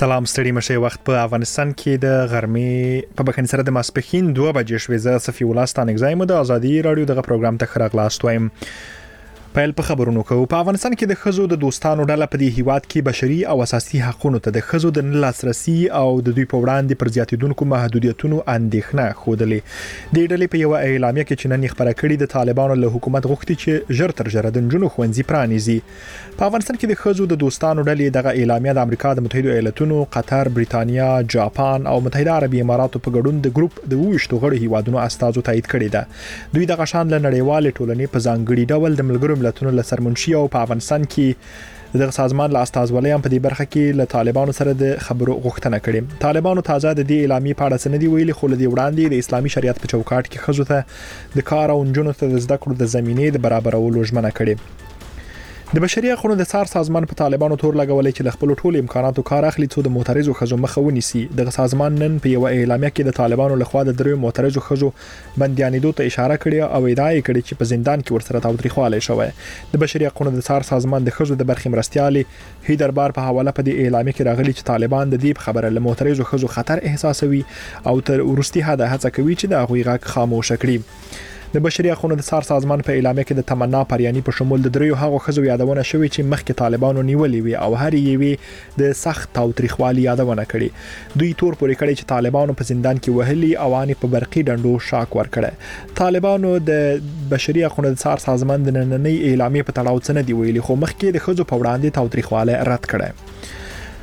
سلام ستړي مشه وخت په افغانستان کې د غرمې په بخښنې سره د ماسپښین 2 بجې شوې. زه صفي الله ستانګ زایم د ازادي رادیو دغه پروګرام ته خراغلاست وایم. پیل په خبرونو کوو. په افغانستان کې د خزو د دوستانو ډله په دې هیواد کې بشري او اساسي حقوقو ته د خزو د لاسرسي او د دوی په وړاندې پر زیاتیدونکو محدودیتونو اندېښنه خوده. د ډلې په یو اعلامیه کې چې نن خبره کړې د طالبانو له حکومت غوښتي چې ژر تر ژره د جنونو خوندزي پرانیزي. په افغانستان کې د خزو د دوستانو ډلې دغه اعلامیه د امریکا د متحده ایالاتونو، قطر، بریتانیا، جاپان او متحده عربي اماراتو په ګډون د ګروپ د 28 غړو هیوادونو استازو تایید کړی ده. دوی دغه شان له نړیوال ټولنې په ځانګړي ډول د ملګرو ملتونو له سرمنشي او په افغانستان کې دغه سازمان له استازولۍ هم په دې برخه کې له طالبانو سره د خبرو غوښتنه کړې. طالبانو تازه د دې اعلامیې په اړه سندې ویلي، خو له دې وړاندې د اسلامي شریعت په چوکاټ کې خزو ته د کار او جنونو ته د زده کړو د زمینې د برابرولو ژمنه کړې. د بشري حقوقو د څار سازمان په طالبانو تور لګولې چې له خپل ټولو امکاناتو کار اخلي څو د معترضو خزو مخه ونیسي. دغه سازمان نن په یو اعلامیه کې د طالبانو لخوا د درو معترضو خزو بندیانېدو ته اشاره کړې او ادعا یې کړې چې په زندان کې ورسره تاوتریخوالی شوی. د بشري حقوقو د څار سازمان د خزو د برخې مرستيالي هیدربار په حواله په دې اعلامیه کې راغلي چې طالبان د دې خبره له معترضو خزو خطر احساسوي او تر ورستي حد هڅه کوي چې د هغوی غږ خاموش کړي. د بشري حقوقو د څار سازمان په اعلامیه کې د تمنا پریانی په شمول د دریو هغو خزو یادونه شوې چې مخکې طالبانو نیولې وي او هر یوې د سخت تاوتریخوالي یادونه کړي. دوی تور پورې کړي چې طالبانو په زندان کې وهلي او ان په برقي ډنډو شاک ورکړي. طالبانو د بشري حقوقو د څار سازمان د نننۍ اعلامیه په تړاو څه نه دی ویلي، خو مخکې د خزو په وړاندې تاوتریخواله رد کړي.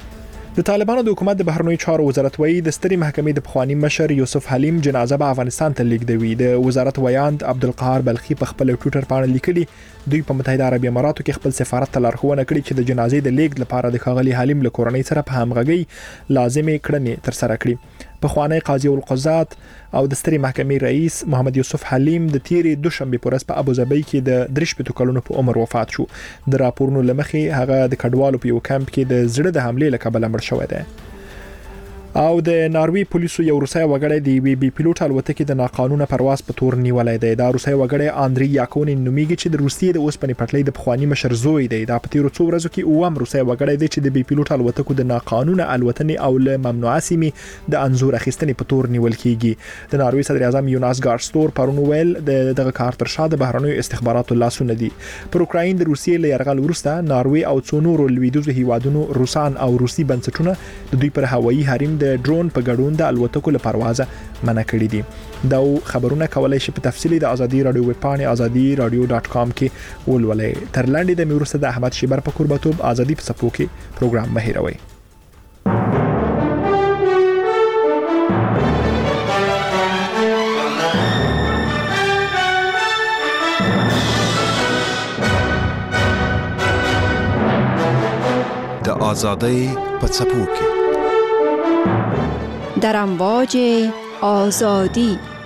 د طالبانو د حکومت د بهرنیو چارو وزارت وایي د ستري محکمې د پخوانی مشر یوسف حلیم جنازه به افغانستان ته لیږدوي. د وزارت ویاند عبدالقهار بلخي په خپل ټویټر باندې لیکلي دوی په متحده عربي اماراتو کې خپل سفارت ته لارښوونه کړې چې د جنازې د لیږد لپاره د ښاغلي حلیم له کورنۍ سره په همغږي لازمي کړنې تر سره کړي. پخوانی قاضي القضات او د ستري محکمې رئیس محمد یوسف حلیم د تیرې دوشنبه پورس په ابوظبي کې د 3 کلونو په عمر وفات شو. د راپورونو لمخې هغه د کډوالو په یو کمپ کې د زړه د حمله له کبله مړ شوی دی. او د ناروی پولیسو یو روسي وګړی د بي پیلوټ الوتکې د ناقانونه پرواز په تور نیولای دی. دا روسي وګړی اندري یاکونین نومیږي چې د روسیې د اوسپنې پټلۍ د پخوانی مشر زوی دی. دا په تیرو څو ورځو کې اوم روسي وګړی دی چې د بي پیلوټ الوتکو د ناقانونه الوتنې او له ممنوعه سیمې د انزور اخیستنې په تور نیول کیږي. د ناروی صدر اعظم یوناس ګارستور پرون ویل دغه کار تر شا د بهرنیو استخباراتو لاسونه دي. پر اوکراین د روسیې له یرغل وروسته ناروی او څو نورو لویدیځو هیوادونو روسان او روسي بنسټونه د دوی پر هوایي حریم د ډرون په ګډون د الوتکو له پروازه منع کړی دي. دا خبرونه کولای شي په تفصیلی د ازادي رادیو ویب پاڼې azadi-radio.com کې ولولئ. تر لاندې د میورسته د احمد شیبر په قربتوب ازادي په صفو کې پروګرام مهیروي. د ازادۍ په صفو کې در امواج آزادی.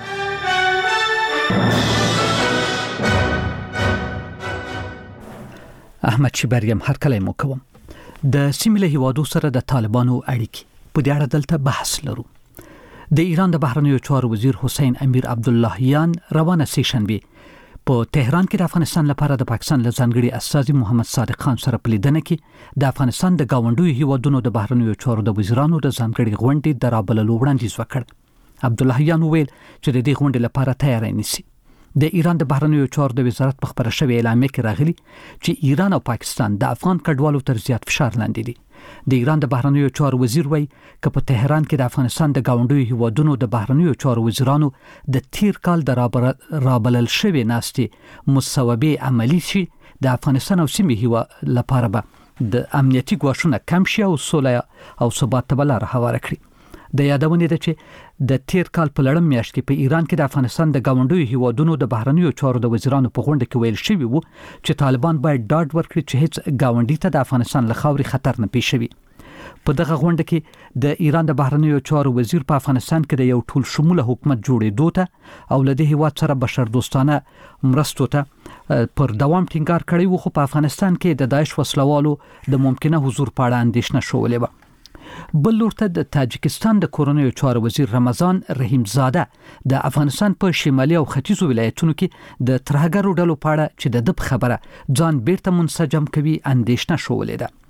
احمد شیبریم هر کله مو کوم. د سیمه هیوادو سره د طالبانو اړیکې په دې اړه دلته بحث لرو. د ایران د بهرنیو چارو وزیر حسین امیر عبداللهیان روانه سیشنبه په تهران کې د افغانستان لپاره د پاکستان له ځانګړي استازي محمد صادق خان سره په لیدنه کې د افغانستان د گاونډیو هیوادونو د بهرنیو چارو د وزیرانو د ځانګړي غونډې د رابللو وړاندیز وکړ. عبداللهیان وویل چې د دې غونډې لپاره تیاری نیسي. د ایران د بهرنیو چارو د وزارت په خبره شوی اعلامیه کې راغلي چې ایران او پاکستان د افغان کډوالو تر زیات فشار لاندې دي. د ایران د بهرنیو چارو وزیر وایي چې په تهران کې د افغانستان د گاونډیو هیوادونو د بهرنیو چارو وزیرانو د تیر کال د رابلل شوی ناستې مصوبې عملی شي، د افغانستان او سیمې لپاره به د امنیتي ګواښونه کم شي او سوله او ثبات ته لار هواره کړي. د یادونه ده چې د تیر کال په لړم میاشت کې په ایران کې د افغانستان د گاونډیو هیوادونو د بهرنیو چارو د وزیرانو په غونډه کې ویل شوی وو چې طالبان باید ډاډ ورکړي چې هیڅ گاونډي ته د افغانستان له خاورې خطر نه پیښوي. په دغه غونډه کې د ایران د بهرنیو چارو وزیر په افغانستان کې د یو ټول شموله حکومت جوړېدو ته او له دې هیواد سره بشردوستانه مرستو ته پر دوام ټینګار کړی وو، خو په افغانستان کې د داعش وسلوالو د ممکنه حضور په اړه اندېښنه شولې وه. بل لورته د تاجکستان د کورنیو چارو وزیر رمضان رحیم زاده د افغانستان په شمالي او ختیځو ولایتونو کې د ترهګرو ډلو په اړه چې د خبره ځان بیرته منسجم کوي اندېښنه شولې ده.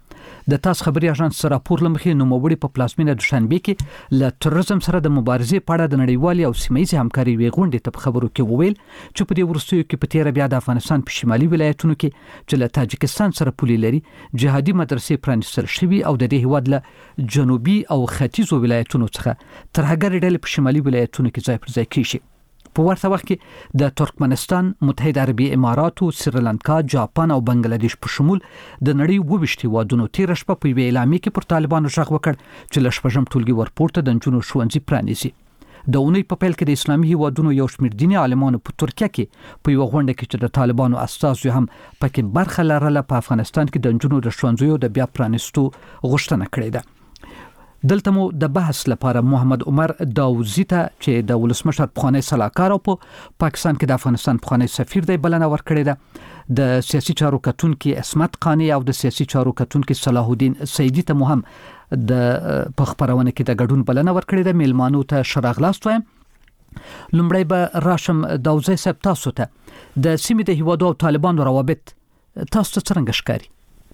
د تاس خبري اژانس راپور لمخې نوموړي په پلازمینه دوشنبه کې له تروریزم سره د مبارزې په اړه د نړیوالي او سیمه‌ایزې همکاري غونډې ته خبرو کې وویل چې په دې ورستیو کې په تیر بیا د افغانستان په شمالي ولایتونو کې چې له تاجکستان سره پولي لري جهادي مدرسې پرانیستل شوي او د دې هیواد له جنوبي او ختیځو ولایتونو څخه ترهګر ډلې په شمالي ولایتونو کې ځای پر ځای کیږي. په ورته وخت کې د ترکمنستان، متحده عربي اماراتو، سریلانکا، جاپان او بنگلاديش په شمول د نړۍ 22 هیوادونو تیر شپه په ویلامي کې پر طالبانو ژغ وکړ چې له شپږم ټولګي ورپورته د جنونو ښوونځي پرانیزي. د اونۍ په پیل کې د اسلامي هیوادونو یو شمېر دیني عالمانو په ترکیه کې په یو غونډه کې چې د طالبانو استازو هم پکې برخه لرله په افغانستان کې د جنونو د ښوونځیو د بیا پرانیستو غوښتنه کړې ده. دلته مو د بحث لپاره محمد عمر داوزی ته چې د ولسمشر پخوانی سلاکار او په پاکستان کې د افغانستان پخوانی سفیر دی بلنه ورکړې ده، د سیاسي چارو کتونکو عصمت قانی او د سیاسي چارو کتونکو صلاح الدین سیدی ته مهم د خبرونه کې د ګډون بلنه ورکړې ده. میلمانو ته شراغلاست وایم. لومړی به راشم داوزی صاحب، تاسو ته د سیمې د هیوادو او طالبانو روابط تاسو ته څنګه ښکاري؟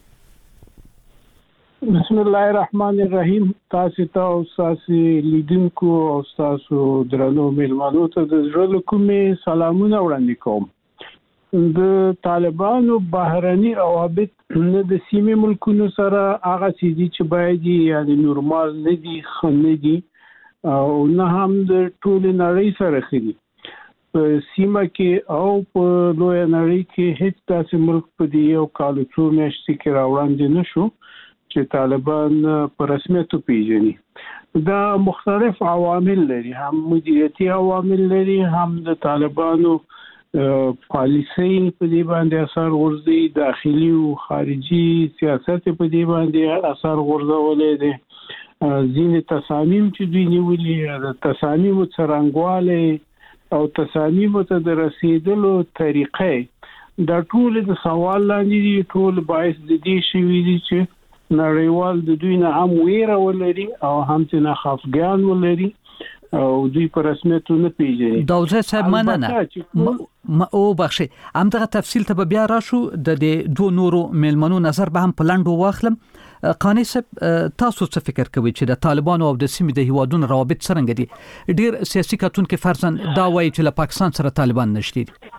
بسم الله الرحمن الرحیم. تاسو ته او تاسو لیدونکو او تاسو درنو میلمانو ته د زړه کومې سلامونه وړاندې کوم. د طالبانو بهرني روابط نه د سیمې ملکونو سره هغه سيدي چې باید یعنی نورمال نه دي، خنه دي او نه هم د ټول نړۍ سره خري. په سیمه کې او په لوی نړۍ کې هیڅ داسې ملک په دی یو کال څو میاشتې کې راوړاندې نشو چې طالبان په رسمیت پیژني. دا مختلف عوامل لري، هم مدیریتي عوامل لري، هم د طالبانو پالیسي په دې باندې اثر غورځي، داخلي او خارجي سیاست په دې باندې اثر غورځولې دي. ځینې تصامیم چې دوی نیولې، د تصامیم څرنګواله او تصامیم ته د رسیدلو طریقې دا ټول د سوال لاندې دي. ټول باعث د دې شوي دي چې نړیوال د دوی نه هم ویره ولري او هم نه خفګان ولري او دوی په رسمیت نه پیژني. داوزی صاحب مننه او بخشي همدغه تفصیل ته بیا راشو. د دوه نورو میلمنو نظر به هم په لاندو واخلم. قانی صاحب تاسو څه فکر کوئ چې د طالبانو او د سیمې د هیوادونو روابط څنګه دي؟ ډیر سیاسي کتونکو فرضاً دا وایي چې له پاکستان سره طالبان نشته دي.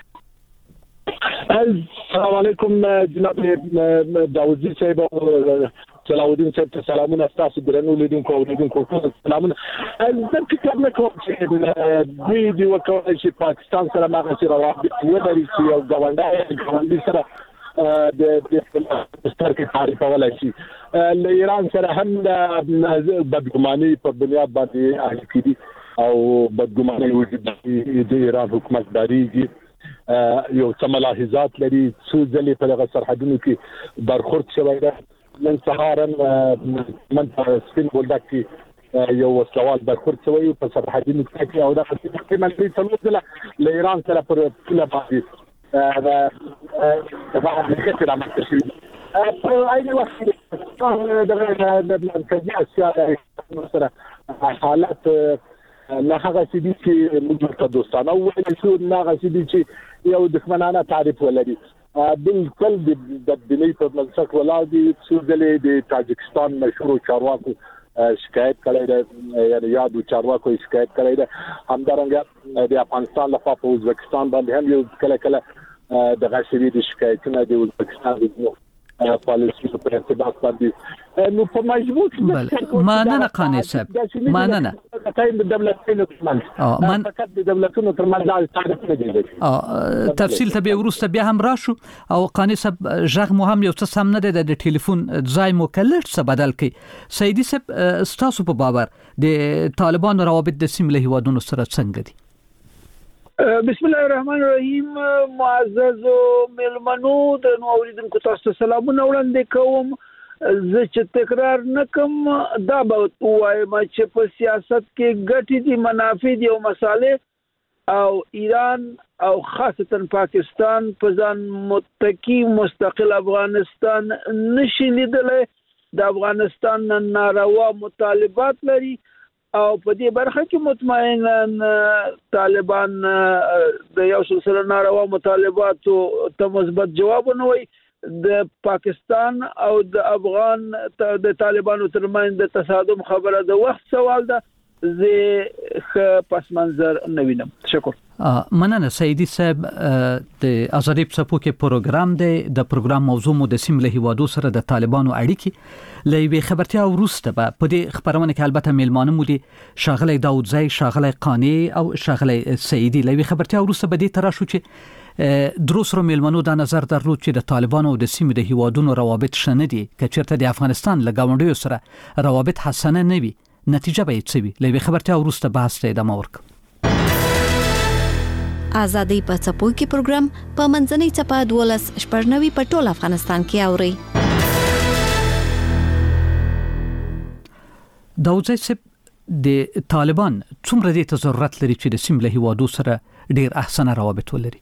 السلام علیکم جناب داوزی صاحب او صلاح الدین صاحب ته سلامونه. تاسو درنو لیدونکو او لیدونکو ټول سلامونه. زه فکر نه کوم چې دوی د وکړای چې پاکستان سره ماغه سره روابط ولري چې یو ګاونډي سره د سترګې تعریف ولای شي. له ایران سره هم د بدګماني په بنیاد باندې اړیکې دي او بدګماني وجود د ایران حکومت داریږي. یو څه ملاحظات لري، څو ځلې په دغه سرحدونو کې برخورد شوی ده. نن سهار من په سپین بولدک کې یو وسلوال برخورد شوی په سرحدونو کې او دغه تقریبا 3 ځله له ایران سره پر پوله باندې د حرکت رامنځته شوي. په عین وخت کې د مرکزي اسیا سره حالت نه هغه سيدي چې موږ ته دوستانه وایي شو، نه هغه سيدي چې یو دښمنانه تعریف ولري. بالکل د دنیا په منځ ولاړ دي. څو ځلې د تاجکستان مشهور چارواکو شکایت کړی دی، یعنی یادو چارواکو شکایت کړی دی. همدارنګه د افغانستان لپاره په ازبکستان باندې هم یو کله کله د غشري د شکایتونه د ازبکستان د پالیسي په ارتباط باندې نو په مجبور مننه قانی صاحب، مننه. د دولتونو ترمنځ فقط د دولتونو ترمنځ تعریف نه دی. تفصیل ته به ورسته بیا هم راشو. او قانی صاحب ژغ مو هم یو څه سم نه دی، د ټلیفون ځای مو کلر څه بدل کړي. سیدی صاحب تاسو په باور د طالبانو روابط د سیمې له هیوادونو سره څنګه دي؟ بسم الله الرحمن الرحیم. معزز میلمنو د نو اوریدونکو تاسو سلامونه وړاندې کوم. زه چې تکرار نکم دا به وایم چې په سیاست کې ګټې دي، منافع دي او مصالح او ایران او خاصتا پاکستان په ځان متکی مستقل افغانستان نشي لیدلی. د افغانستان ناروا مطالبات لري او په دې برخه کې مطمئنا طالبان د یو سلسله ناروا مطالباتو ته مثبت جواب نه وایي. د پاکستان او د افغان د طالبانو ترمنځ د تصادم خبره د وخت سوال ده. زه پس منظر نوینم. شکر. مننه سیدی صاحب. د ازادي پسپوکې پروګرام دی. د پروګرام موضوع مو د سیمه له هیوادو سره د طالبانو اړیکې لوي خبرتیا وروسته به په دې خبرونه کې البته میلمانه مو دي شاغلی داودزی، شاغلی قانی او شاغلی سیدی. لوي خبرتیا وروسته به دې تراشو چې دروس رو میلمانو د نظر درلود چې د طالبانو او د سیمه د هیوادونو روابط شنه دي که چیرته د افغانستان له ګاونډیو سره روابط حسنه نه وي نتیجه به یې څه وي. لوي خبرتیا وروسته بحث ته ادامه ورکړو. ازادي په څپوکي پروګرام په منځنۍ چپه 12 په ټول افغانستان کې اوري. داودزی صاحب د طالبان څومره دې ته ضرورت لري چې د سیمه له هیوادو سره ډیر احسن روابط ولري؟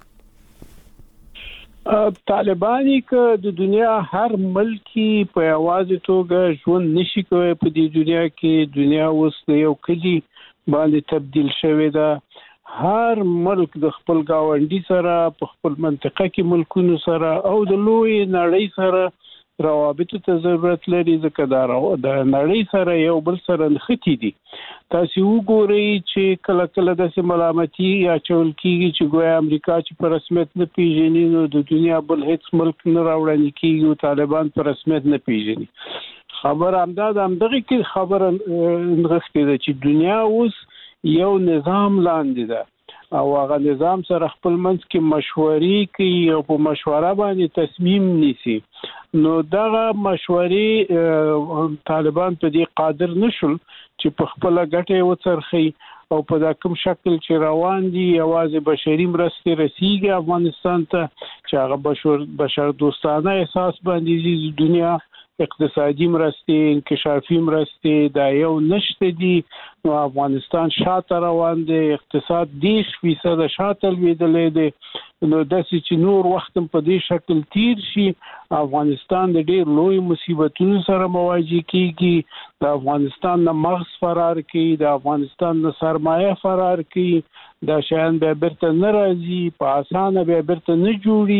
طالبانی که د دنیا هر ملکی په یوازې توګه ژوند نشي کوي. په دې دنیا کې دنیا اوس د یو کلی باندې تبدیل شوې ده. هر ملک د خپل گاونډي سره په خپل منطقه کې ملکونو سره او د لوی نړۍ سره روابط ته ضرورت لري. ځکه د نړۍ سره یو بل سره نښتي دي. تاسو وګورئ چې کله کله د ملامتي یا چول کېږي چې ګویا امریکا چې په رسمیت نه پیژني نو د دنیا بل هیڅ ملک نه راوړل کېږي او طالبان په رسمیت نه پیژني. خبر همدغه کې خبره نغښتې ده چې دنیا اوس یو نظام لاندې ده او هغه نظام سره خپل منځ کې مشورې کوي او په مشوره باندې تصمیم نیسي. نو دغه مشورې طالبان په دې قادر نشول چې په خپل ګټه وڅرخي او په دا کوم شکل چې روان دي یوازې بشري مرستې رسیږي افغانستان ته چې هغه بشر دوستانه احساس باندې دنیا اقتصادي مرستې انکشافي مرستې دا یو نشته دي. نو افغانستان شاته روان دی. اقتصاد 10% شاته لویدلې دی. نو داسې چې نور وخت په دې شکل تیر شي افغانستان د ډېر لوی مصیبتونو سره مواجه کیږي. د افغانستان نه مغز فرار کوي، د افغانستان نه سرمایه فرار کوي. دا شیان به بیرته نه راځي، په اسانه به بیرته نه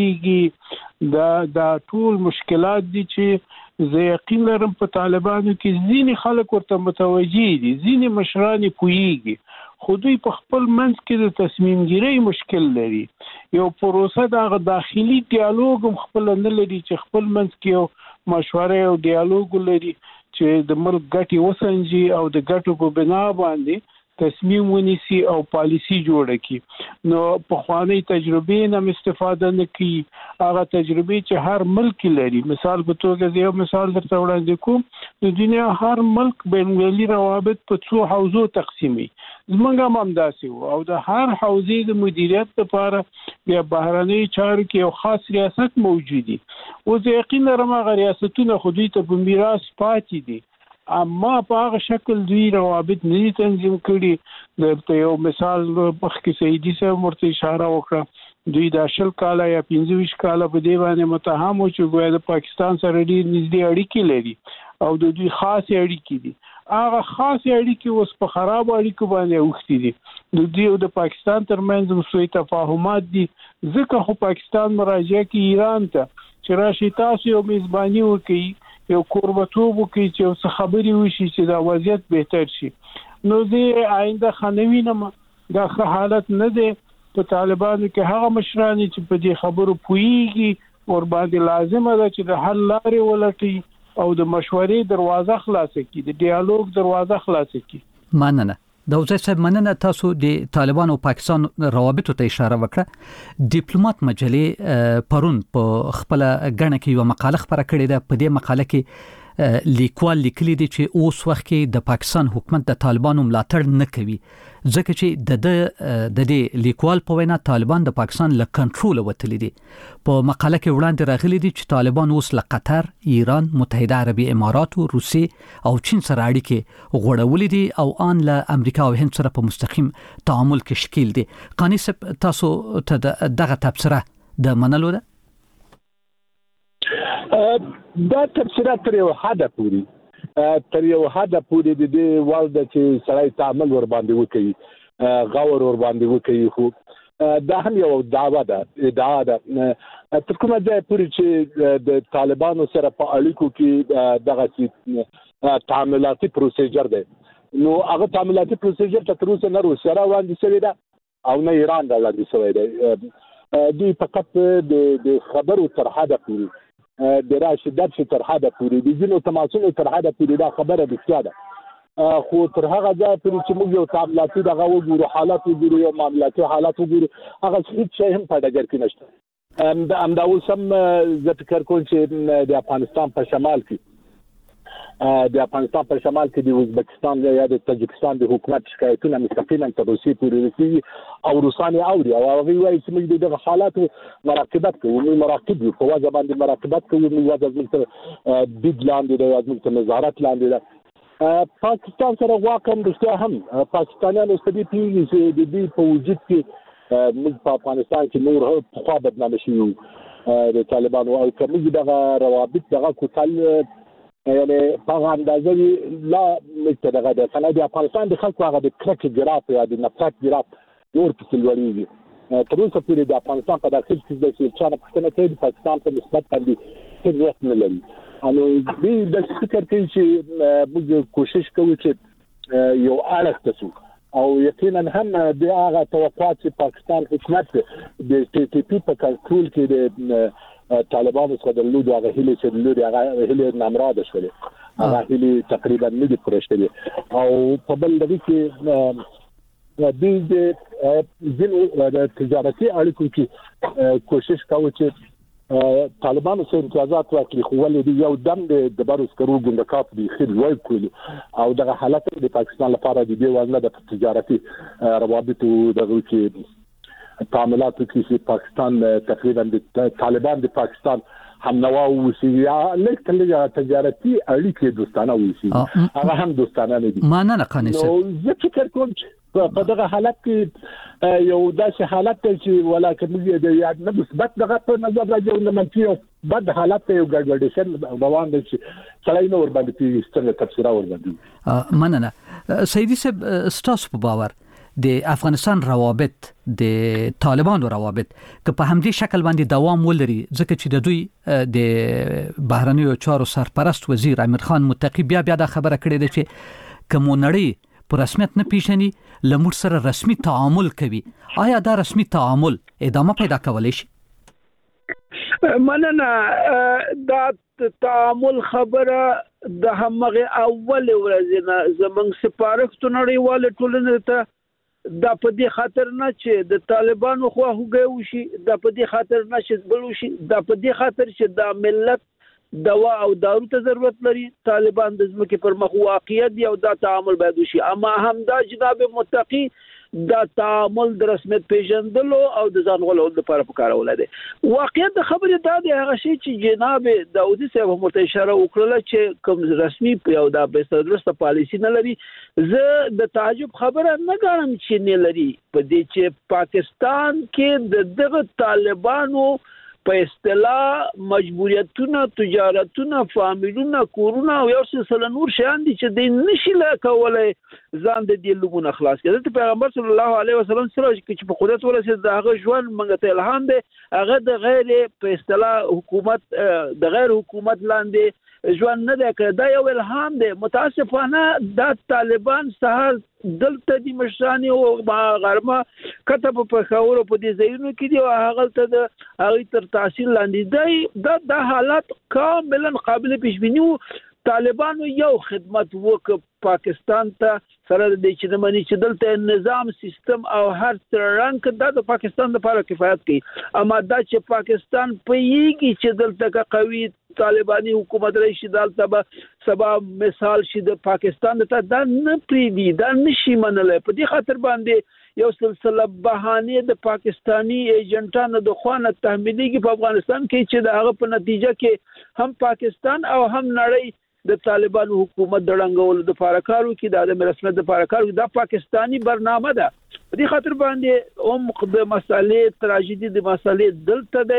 جوړیږي. دا ټول مشکلات دي چې زه یقین لرم په طالبانو کې ځینې خلک ورته متوجي دي، ځینې مشران پوهیږي، خو دوی په خپل منځ کې د تصمیم ګیرۍ مشکل لري. یو پروسه د داخلي ډیالوګ هم خپل نه لري چې خپل منځ کې یو مشوره او ډیالوګ لري چې د ملک ګټې وسنجي او د ګټو په بنا باندې تصمیم ونیسي او پالیسی جوړه کړي. نو په خواني تجربې نه استفاده نه کوي. هغه تجربې چې هر ملک لري، مثال په توګه یو مثال درته وړاندې کوم، د دنیا هر ملک بین‌المللي روابط په څو حوزو تقسیمي. زمونږ هم داسې وو او د هر حوزې د مدیریت لپاره بیا بهرنۍ چارو کې یو خاص ریاست موجود دي. او زه یقین لرم هغه ریاستونه خو دوی ته په میراث پاتې دي، اما په هغه شکل دوی روابط نه تنظیم کړي. د یو مثال مخکې سیدی صاحب ورته اشاره وکړه، دوی د 10 کاله یا 25 کاله په دی باندې متهم و چې ګویا د پاکستان سره ډېر نږدې اړیکې لري او د دوی خاص اړیکې دي. هغه خاص اړیکې اوس په خراب اړیکو باندې اوښتي دي. د دوی او د پاکستان ترمنځ سوء تفاهمات دي. ځکه خو پاکستان مراجعه کوي ایران ته چې راشي تاسو یو میزباني وکړي، یو قربتوب وکړي چې اوس خبرې وشي چې دا وضعیت بهتر شي. نو زه آینده خنوینم دا ښه حالت نه دی. په طالبانو کې هغه مشران چې په دې خبرو پوهیږي ور باندې لازمه ده چې د حل لارې ولټي او د مشورې دروازه خلاصه کړي، د ډیالوګ دروازه خلاصه کړي. مننه. داودزی صاحب مننه. تاسو د طالبان او پاکستان روابطو ته اشاره وکړه. ډیپلوماټ مجلې پرون په خپل غنه کې یو مقاله خبره کړې ده. په دې مقاله کې لیکوال لیکلي دي چې اوس وخت کې د پاکستان حکومت د طالبانو ملاتړ نه کوي، ځکه چې د دې لیکوال په وینا طالبان د پاکستان له کنټرول وتلي دي. په مقاله کې وړاندې راغلي دي چې طالبان اوس له قطر، ایران، متحده عربي امارات، روسیې او چین سره اړیکې غوړولې دي او ان له امریکا او هند سره په مستقیم تعامل کې شکیل دي. قانی صاحب تاسو ته دغه تبصره د منلو ده؟ دا تبصره تر یو حده پورې د دې وړ ده چې سړی تعامل ور باندې وکړي، غور ور باندې وکړي. خو دا هم یو ادعا ده تر کومه ځای پورې چې د طالبانو سره په اړیکو کې دغه تعاملاتي پروسیجر دی نو هغه تعاملاتي پروسیجر چې تر اوسه نه روسیه را وړاندې شوی ده او نه ایران را وړاندې شوی دی دوی فقط د خبرو تر حده پورې د راشدات تر حده پورې د ځینو تماسونو تر حده پورې دا خبره بسیا ده خو تر هغه ځای پورې چې موږ یو تعاملاتي دغه وګورو حالات وګورو یو معاملاتي حالات وګورو هغه هیڅ شی هم په ډګر کې نشته همدا اوس هم زه فکر کوم چې د افغانستان په شمال کې د ازبکستان یا د تاجکستان د حکومت شکایتونه مستقیما تر روسیې پورې رسیږي او روسان یې اوري او هغه وایي چې موږ دغه حالاتو مراقبت کوو موږ مراقب یو په وجه باندې مراقبت کوو موږ وجه موږ بید لاندې دی موږ ته نظارت لاندې دی پاکستان سره واقعا رښتیا هم پاکستانیانو ستدي پیږي چې د دې په وجود کې موږ په افغانستان کې نور خو بدنامه شوو د طالبانو او کومې دغه روابط دغه کوتل یعنی په اندازې لا متدغه د د افغانستان د خلکو هغه د کرک ګراف یا د نفرت ګراف نور په لوړیږي تر اوسه پورې د افغانستان په داخل کې د چانه پښتنه کې د پاکستان په نسبت باندې هیڅ نه لري انو دې د فکر کوي چې موږ کوشش کوو چې یو اړه تاسو او یقینا هم د هغه توقعات چې پاکستان حکومت د ټي ټي پی په کنټرول کې د طالبانو څخه د لودو هغه هلي چې لودي هغه هلي نامراده شولې هغه هلي تقریبا نه دي پرشتلې او په بل دغه کې د تجارتي اړیکو کې کوشش کوي چې طالبانو سره امتیازات ورکړي خو ولې یو دم د بارو سکرو ګوندکاپ دی خیر وای کول او دغه حالت د پاکستان لپاره د دې وزن د تجارتي روابط دغه کې تعاملات کې پاکستان تقریبا د طالبان د پاکستان هم نو وسی یا لکه تجارتي اړیکې دوستانه وسی هغه هم دوستانه نه دي معنا نه قانې نو زه فکر کوم چې په دغه حالت کې یو داسې حالت چې ولکه موږ د یاد نه مثبت دغه په نظر راځي او منفي او بد حالت یو ګډوډیشن روان دي چې څلای نور باندې څنګه تفسیر اور باندې مننه سیدی صاحب ستاسو په باور د افغانستان روابط د طالبانو روابط که په همدې شکل باندې دوام ولري ځکه چې د دوی د بهرنیو چارو سرپرست وزیر امیر خان متقی بیا دا خبره کړې ده چې کومونړي په رسمیت نه پیژني لمر سره رسمي تعامل کوي آیا دا رسمي تعامل ادامه پیدا کولای شي مننه دا تعامل خبره د همغه اول ورځ نه زمنګ سپارښت نړیوال ټولنې ته دا په دې خاطر نه چې د طالبانو خو هغه وشي دا په دې خاطر نه چې بل وشي دا په دې خاطر چې دا ملت دوا او دارو ته ضرورت لري طالبان د ځمکې پر مخ واقعیت دی او دا تعامل باید وشي اما هم دا جناب متقی دا تعامل د رسمیت پیژندلو او د ځان غولولو لپاره پکارول دي واقعیت د خبرې دا دی هغه شی چې جناب داودي صاحب هم اشاره وکړه چې کوم رسمي او دا به درسته پالیسی نه لري زه د تعجب خبره نه غواړم چې نه لري په دې چې پاکستان کې دغه طالبانو په اصطلاح مجبوریتونه تجارتونه فامیلونه کورونه او یو سلسله نور شیان دي چې د نشي لا کولای ځان د دې لوګونه خلاص کړي د پیغمبر صلی الله علیه وسلم سره چې په قدرت ورسېد دغه ژوند منګه ته الهام دی هغه د غیر په اصطلاح حکومت د غیر حکومت لاندې ژوند نه دی کړی دا یو الهام دی متاسفانه د طالبان سهار دلته د مشرانی او غرمه کتب په خاور په دې ځایونو کې دی او هغه ته د هغه تر تحصیل لاندې دی دا حالات کاملا قابل پیش بینی طالبانو یو خدمت وک پاکستان ته سره د چې د منی چې دلته نظام سیستم او هر رنګ د پاکستان لپاره کفایت کوي اما دا چې پاکستان په یږي چې دلته قوي طالباني حکومت راشي دلته به سبا مثال شي د پاکستان ته دا نه پریدي دا نشي منلای په دې خاطر باندې یو سلسله بهانه د پاکستانی ایجنټانو د خوانه تحمیلېږي په افغانستان کې چې د هغه په نتیجه کې هم پاکستان او هم نړۍ د طالبانو حکومت د رنګولو د فارکارو کې د رسمیت د فارکارو د پاکستانی برنامه ده په دې خاطر باندې هم د مسالې تراژیدي د مسالې دلته ده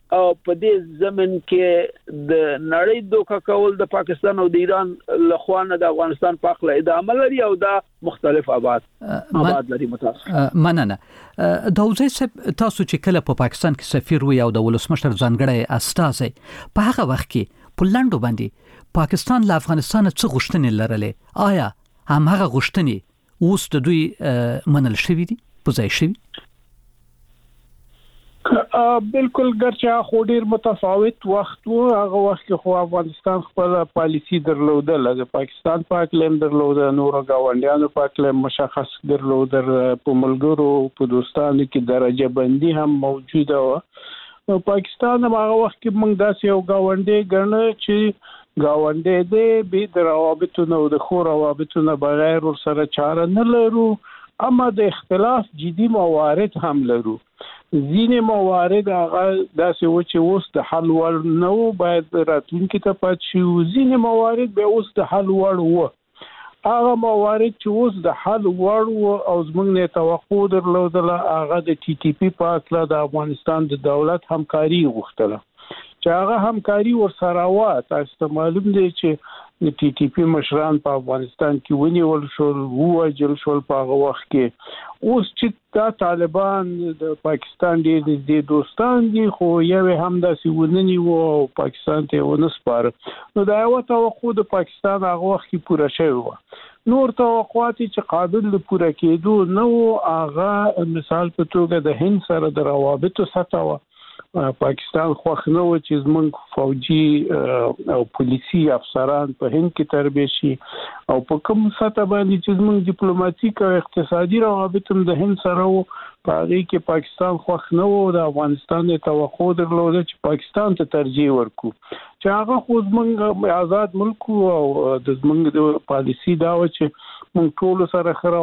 او په دې زمين کې د نړۍ دوکه کول د پاکستان او د ایران لخوا نه د افغانستان په اړه ادامه لري او دا مختلف آباد لري. متاسف مننه داوزي صاحب، تاسو چې کله په پاکستان کې سفیر وي او د ولسمشر ځانګړی استازی په هغه وخت کې په لندو باندې پاکستان له افغانستان څخه غوښتنې لرلې، آیا هم هغه غوښتنې اوس د دوی منل شوې دي په ځای شوي؟ بالکل ګرچې خو ډیر متفاوت وخت و. هغه وخت کې خو افغانستان خپل پالیسی درلودل، د پاکستان په اقلیم درلودل، نور گاونډیانو په اقلیم مشخص درلودل، په ملګرو په دوستانو کې درجه بندي هم موجوده و. پاکستان هغه وخت کې موږ داسې یو گاونډي ګڼل چې گاونډي دې به د روابطو نو د خو روابطو نه بغیر ور سره چاره نه لرو، اما د اختلاف جدي موارد هم لرو. ځینې موارد هغه داسې و چې اوس د حل وړ نه و، باید راتلونکي ته پاتې شي. ځینې موارد به اوس د حل وړ و. هغه موارد چې اوس د حل وړ و او زموږ نه توقع درلودله، هغه د ټي ټي پی په اړه د افغانستان د دولت همکاري غوښتله چې هغه همکاري ورسره و. تاسو ته معلوم دی چې د ټي ټي پی مشران په افغانستان کې ونیول شول، ووجل شول په هغه وخت کې. اوس چې دا طالبان د پاکستان دي دوستان دي، خو یو هم داسې ونني وو او پاکستان ته ونسپاره، نو دا یو توقع د پاکستان هغه وخت کې پوره شوی و. نور توقعات چې قابل د پوره کېدو نه وو، هغه مثال په توګه د هند سره د روابطو سطح و. پاکستان خوښ نه و چې زموږ فوجي او پولیسي افسران په هند کې تربیه شي او په کوم سطح باندې چې زموږ ډیپلوماټیک او اقتصادي روابط هم د هند سره و، په هغه کې پاکستان خوښ نه و. د افغانستان توقع درلوده چې پاکستان ته ترجیح ورکو، چې هغه خو زموږ آزاد ملک او د زموږ د پالیسي دا و چې موږ ټول سره ښه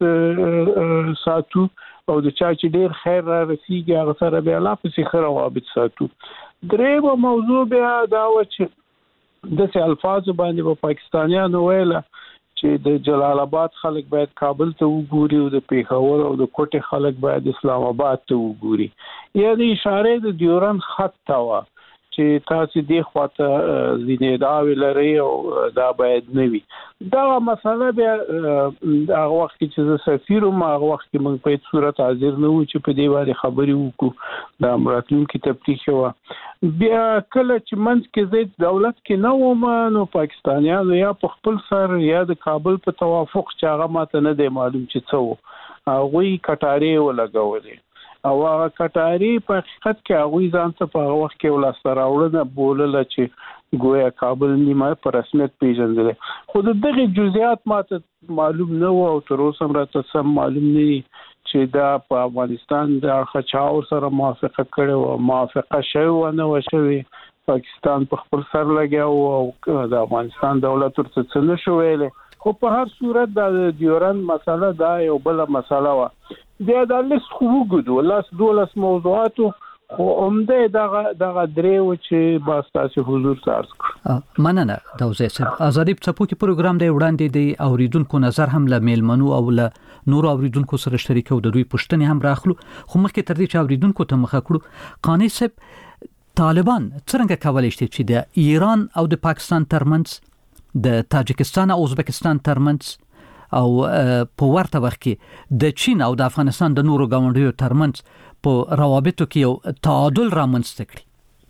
روابط ساتو او د چا چې ډیر خیر را رسیږي هغه سره به لا پسې ښه روابط ساتو. درېمه موضوع بیا دا و چې داسې الفاظ باندې په پاکستانیانو ویله چې د جلال آباد خلک باید کابل ته وګوري او د پیښور او د کوټې خلک باید اسلام آباد ته وګوري. یعنی اشاره د ډیورند خط ته و چې تاسو دې خواته ځینې داوی لري او دا باید نه وي. دا مسله بیا هغه وخت چې زه سفیر وم، هغه وخت کې موږ په هیڅ صورت حاضر نه وو چې په دې باندې خبرې وکړو. دا راتلونکي تفتیش و. بیا کله چې منځ کې زه دولت کې نه وم، نو پاکستانیانو یا په خپل سر یا د کابل په توافق چې هغه ماته نه دی معلوم چې څه و، هغوی کټارې ولګولې او هغه کټاری په حقیقت کې هغه ځان ته په وخت کې ولاسته راوړنه بولله چې گویا کابل نیمه په رسمیت پیژندل. خو دغه جزئیات ماته معلوم نه و او تر اوسه راته سم معلوم نه دي چې دا په افغانستان د خچاو سره موافقه کړي او موافقه شوی و نه و شوی. پاکستان په خپل سر لګاو او د افغانستان دولت ورته څه نه شو ویلي. خو په هر صورت د ډیورند مسله دا یو بل مسله و. بیا د لیست خو وګورو لاس 12 موضوعاتو، خو عمده دغه درې و چې با تاسو حضور تاسو کړ. مننه داوزي صاحب. ازادي څپوکي پروګرام دی وړاندې دی اوریدونکو نظر هم له میلمنو او له نور اوریدونکو سره شریکو د دوی پوښتنې هم راخلو. خو مخکې تر دې چې اوریدونکو ته مخه کړو، قانی صاحب طالبان څنګه کولای شي چې د ایران او د پاکستان ترمنځ، د تاجکستان او ازبکستان ترمنځ او په ورته وخت کې د چین او د افغانستان د نورو ګاونډیو ترمنځ په روابطو کې یو تعادل رامنځته کړي؟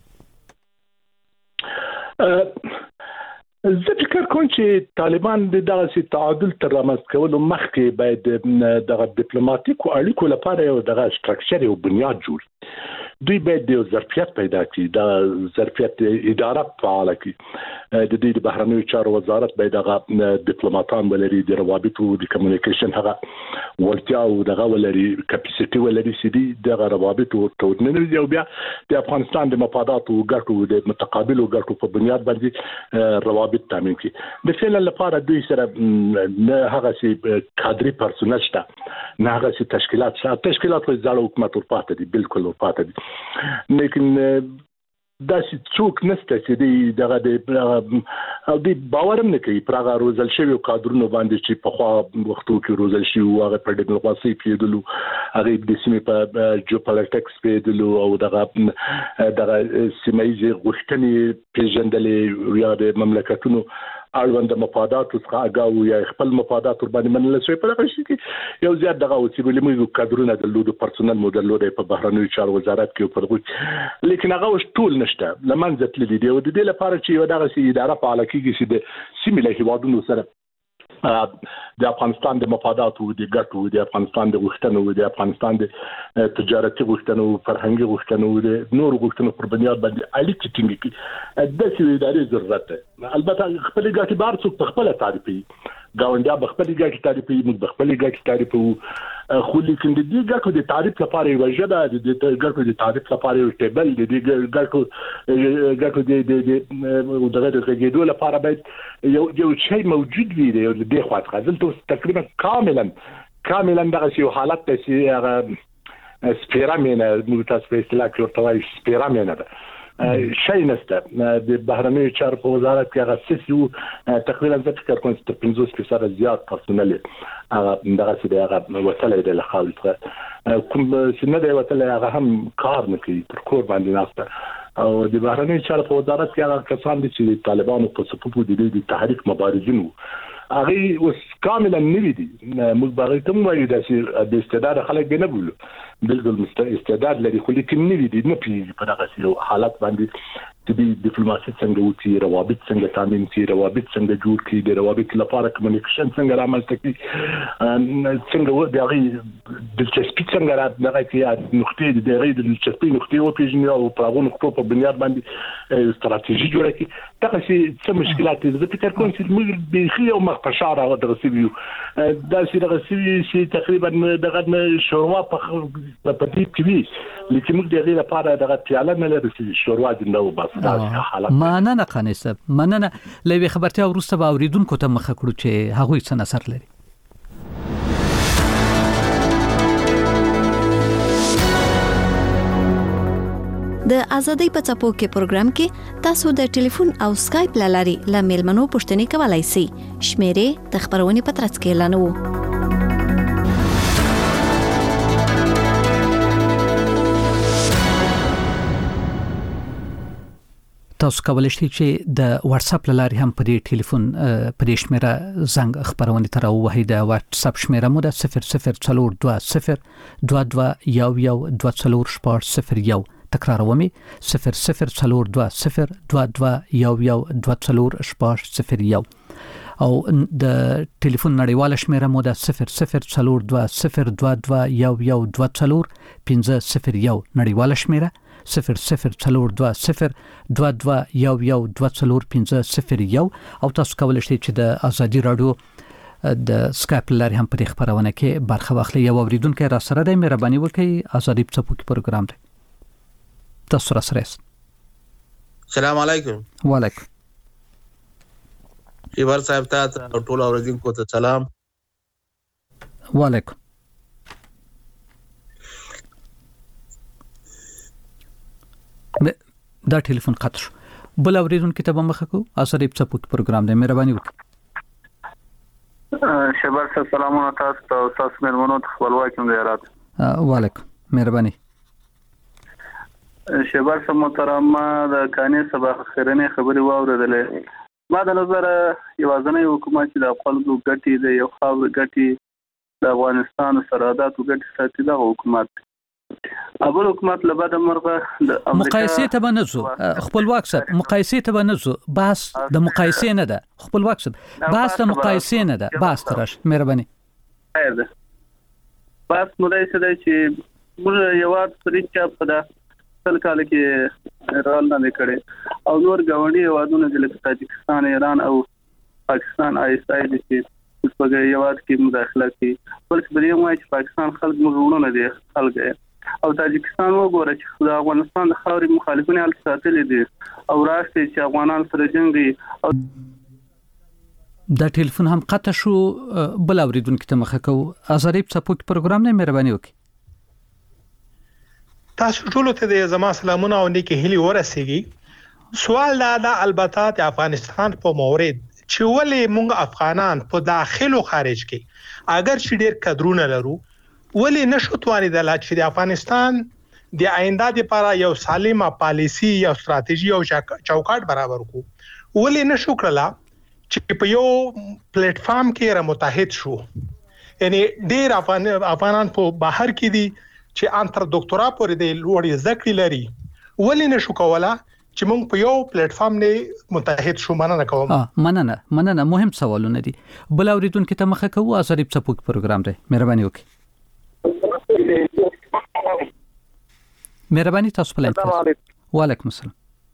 زه فکر کوم چې طالبان د دغه تعادل تر رامنځته کولو مخکې باید دغه ډیپلوماټیکو اړیکو لپاره یو دغه سټرکچر او بنیاد جوړ. دوی باید یو ظرفیت پیدا کړي، د ظرفیت اداره فعال کړي. د دې د بهرنیو چارو وزارت باید دغه ډیپلوماټان ولري، د روابطو د کمیونیکیشن هغه ولتیا او دغه ولري، کیپاسټي ولري چې دغه روابطو تودنوي او بیا د افغانستان د مفادات او ګټو د متقابل ګټو په بنیاد باندې روابط تامین کړي. د فعل لپاره دوی سره نه هغه سي کادري پرسونل شته، نه هغه سي تشکیلات شته. تشکیلات په ځاړو حکومت ورپاتې دي، بالکل ورپاتې دي. لیکن داسې څوک نشته چې دغه د باورم نه کوي پر هغه روزل شوی کادرونو باندې چې په خوا وختو کې روزل شي او هغه په ډیپلوماسي کې دلو هغه د سیمې په جیوپولیټکس په دلو او دغه سیمایي غوښتنې پیژندلې یا د مملکتونو اړوند مفادات څخه اگاو یا خپل مفادات ور باندې منل شوی په دغه شي کې یو زیات دغه او چې موږ کادرونه د لودو پرسونل مودل لودي په بهرنیو چارو وزارت کې په لیکن هغه ټول نشته لمنځه تللی دی او د دې لپاره چې یو دغه سي اداره فعال کیږي چې د سیمه له هیوادونو سره د افغانستان د مفاداتو د ګټو د افغانستان د غوښتنو د افغانستان د تجارتي غوښتنو فرهنګي غوښتنو د نور غوښتنو پر بنیاد باندې اړیکې ټینګې کړي د سیمې ادارې ضرورت ده البته خپل ګټې بار څوک خپل تعریفي گاونډیا بخپل ګټې تعریفي موږ بخپل ګټې تعریفو خو لیکن د دې ګټو د تعریف لپاره یو ژبه د ګټو د تعریف لپاره یو ټیبل د دې ګټو د دغه د کېدو لپاره باید یو شی موجود وي د دې خواته دلته تقریبا کاملا دغه یو حالت ته چې سپیرامینه موږ تاسو په اصطلاح کې ورته وایي سپیرامینه ده شي نسته د بهرنیو چارو په وزارت کې هغه سیسو تقریبا د فکر کوم چې 50% زیات پرسونل هغه دغه چې هغه وسله د لخوا کوم چې نه دی وسله هغه هم کار نه کوي پر کور باندې ناسته او د بهرنیو چارو په وزارت کې هغه کسان دي چې طالبانو په صفوف د تحریک مبارزین هغه اوس کاملا نوی دي موږ باغې ته وایو چې د استعداد خلک به نه بولو بالکل استعداد لري خو لیکن نوی دي نه پیږي په دغه حالت باندې د ډیپلوماسي څنګه وتی روابط څنګه تامین کی روابط څنګه جوړ کی د روابط لپاره کمیونیکیشن څنګه رامنځته کی څنګه و دغه دلچسپي څنګه راځي چې نقطې د غیر دلچسپي نقطې او پیژنې او پراغو نقطو په بنیاد باندې استراتیژي جوړه کی دغه څه مشکلات دي د فکر کوم چې موږ به خي او مخفشار او درسیو دا چې درسیو چې تقریبا دغه شوروا په دې کې لیکن موږ دغه لپاره دغه پیاله نه لري شوروا د نو بس مننه قانی صاحب مننه لوي خبرتي ورسته به اوریدونکو ته مخه کړو چې هغه څه نظر لري د ازادۍ په څپو کې پروګرام کې تاسو د ټلیفون او سکایپ لاري لامل منو پښتني کولای شئ شمیرې د خبرونې پترڅ کې اعلانوو تاسو کولای شئ چې د واتس اپ لاري هم په دې ټلیفون په دې شمیره زنګ خبرونه تر وهي د واتس اپ شمیره مو د 0042011201 تکرارومي 004202211201 او د ټلیفون نړیواله شمیره مو د 004202211201 نړیواله شمیره 00420221120501 او تاسو کولای شئ چې د ازادي رادیو د سکایپ لاري هم په خبرونه کې برخه واخلئ یو اوریدونکو را سره د مهرباني وکړئ ازادي په څپو کې پروګرام دی تاسو را سره السلام علیکم وعلیکم خبر صاحب ته ټول اوریدونکو ته سلام وعلیکم دا ټلیفون قطع شو بل اوریدونکو ته مخه کو ازادي په څپو کې پروګرام دی مهرباني وکړئ شباب سلامونه تاسو ته تاسو مېرمنو ته خپلواکي زیارت وعلیکم مهرباني شباب محترم د کاني سبا خیرنه خبري واوردلې ما د نظر یوازنی حکومت د خپلو ګټي د یو خاور ګټي د افغانستان سرحداتو ګټي ساتي د حکومت اول حکومت لبد مرغه د مقایسه ته بنزو خپلواک سره مقایسه ته بنزو بس د مقایسه نه ده خپلواک سره بس د مقایسه نه ده بس ترش مهرباني بس مودای څه دی چې موږ یو وخت پرېچا په سل کال کې رال نه کړي او نور غونډي وادونه د تاجکستان ایران او پاکستان آیسای دي چې په یو وخت کې مداخله کوي بلکې بلې وایي چې پاکستان خلک موږ نه دي خلک او تاجکستان وګوره چې د افغانستان د خاوري مخالفینو حل ساتلې دي او راځي چې افغانان سره جنگي او دا ټلیفون هم قطع شو بل اوریدونکو ته مخه کو ازاري په پوک پروګرام نه مهرباني وکړئ تاسو ټول ته د زما سلامونه او نیکی هیلي ورسیږي. سوال دا البته د افغانستان په مورید چې ولې موږ افغانان په داخل او خارج کې اگر چې ډیر قدرونه لرو ولې نشو توانیدل چې د افغانستان د آینده لپاره یو سالمه پالیسی یا ستراتیژي او چوکاټ برابر کو، ولې نشو کړلا چې په یو پلیټ فارم کې را متحد شو. یعنی ډیر افغانان په بهر کې دي چې انتر ډاکټرا پورې د لوړې ذکر لري، ولې نشو کولا چې موږ په یو پلیټ فارم نه متحد شو؟ مننه کوم. مننه مهم سوالونه دي. بل اوریدونکو ته مخه کوو ازری څپوک پروګرام دی، مهرباني وکړئ. مهرباني تاسو په لاره. وعلیکم السلام.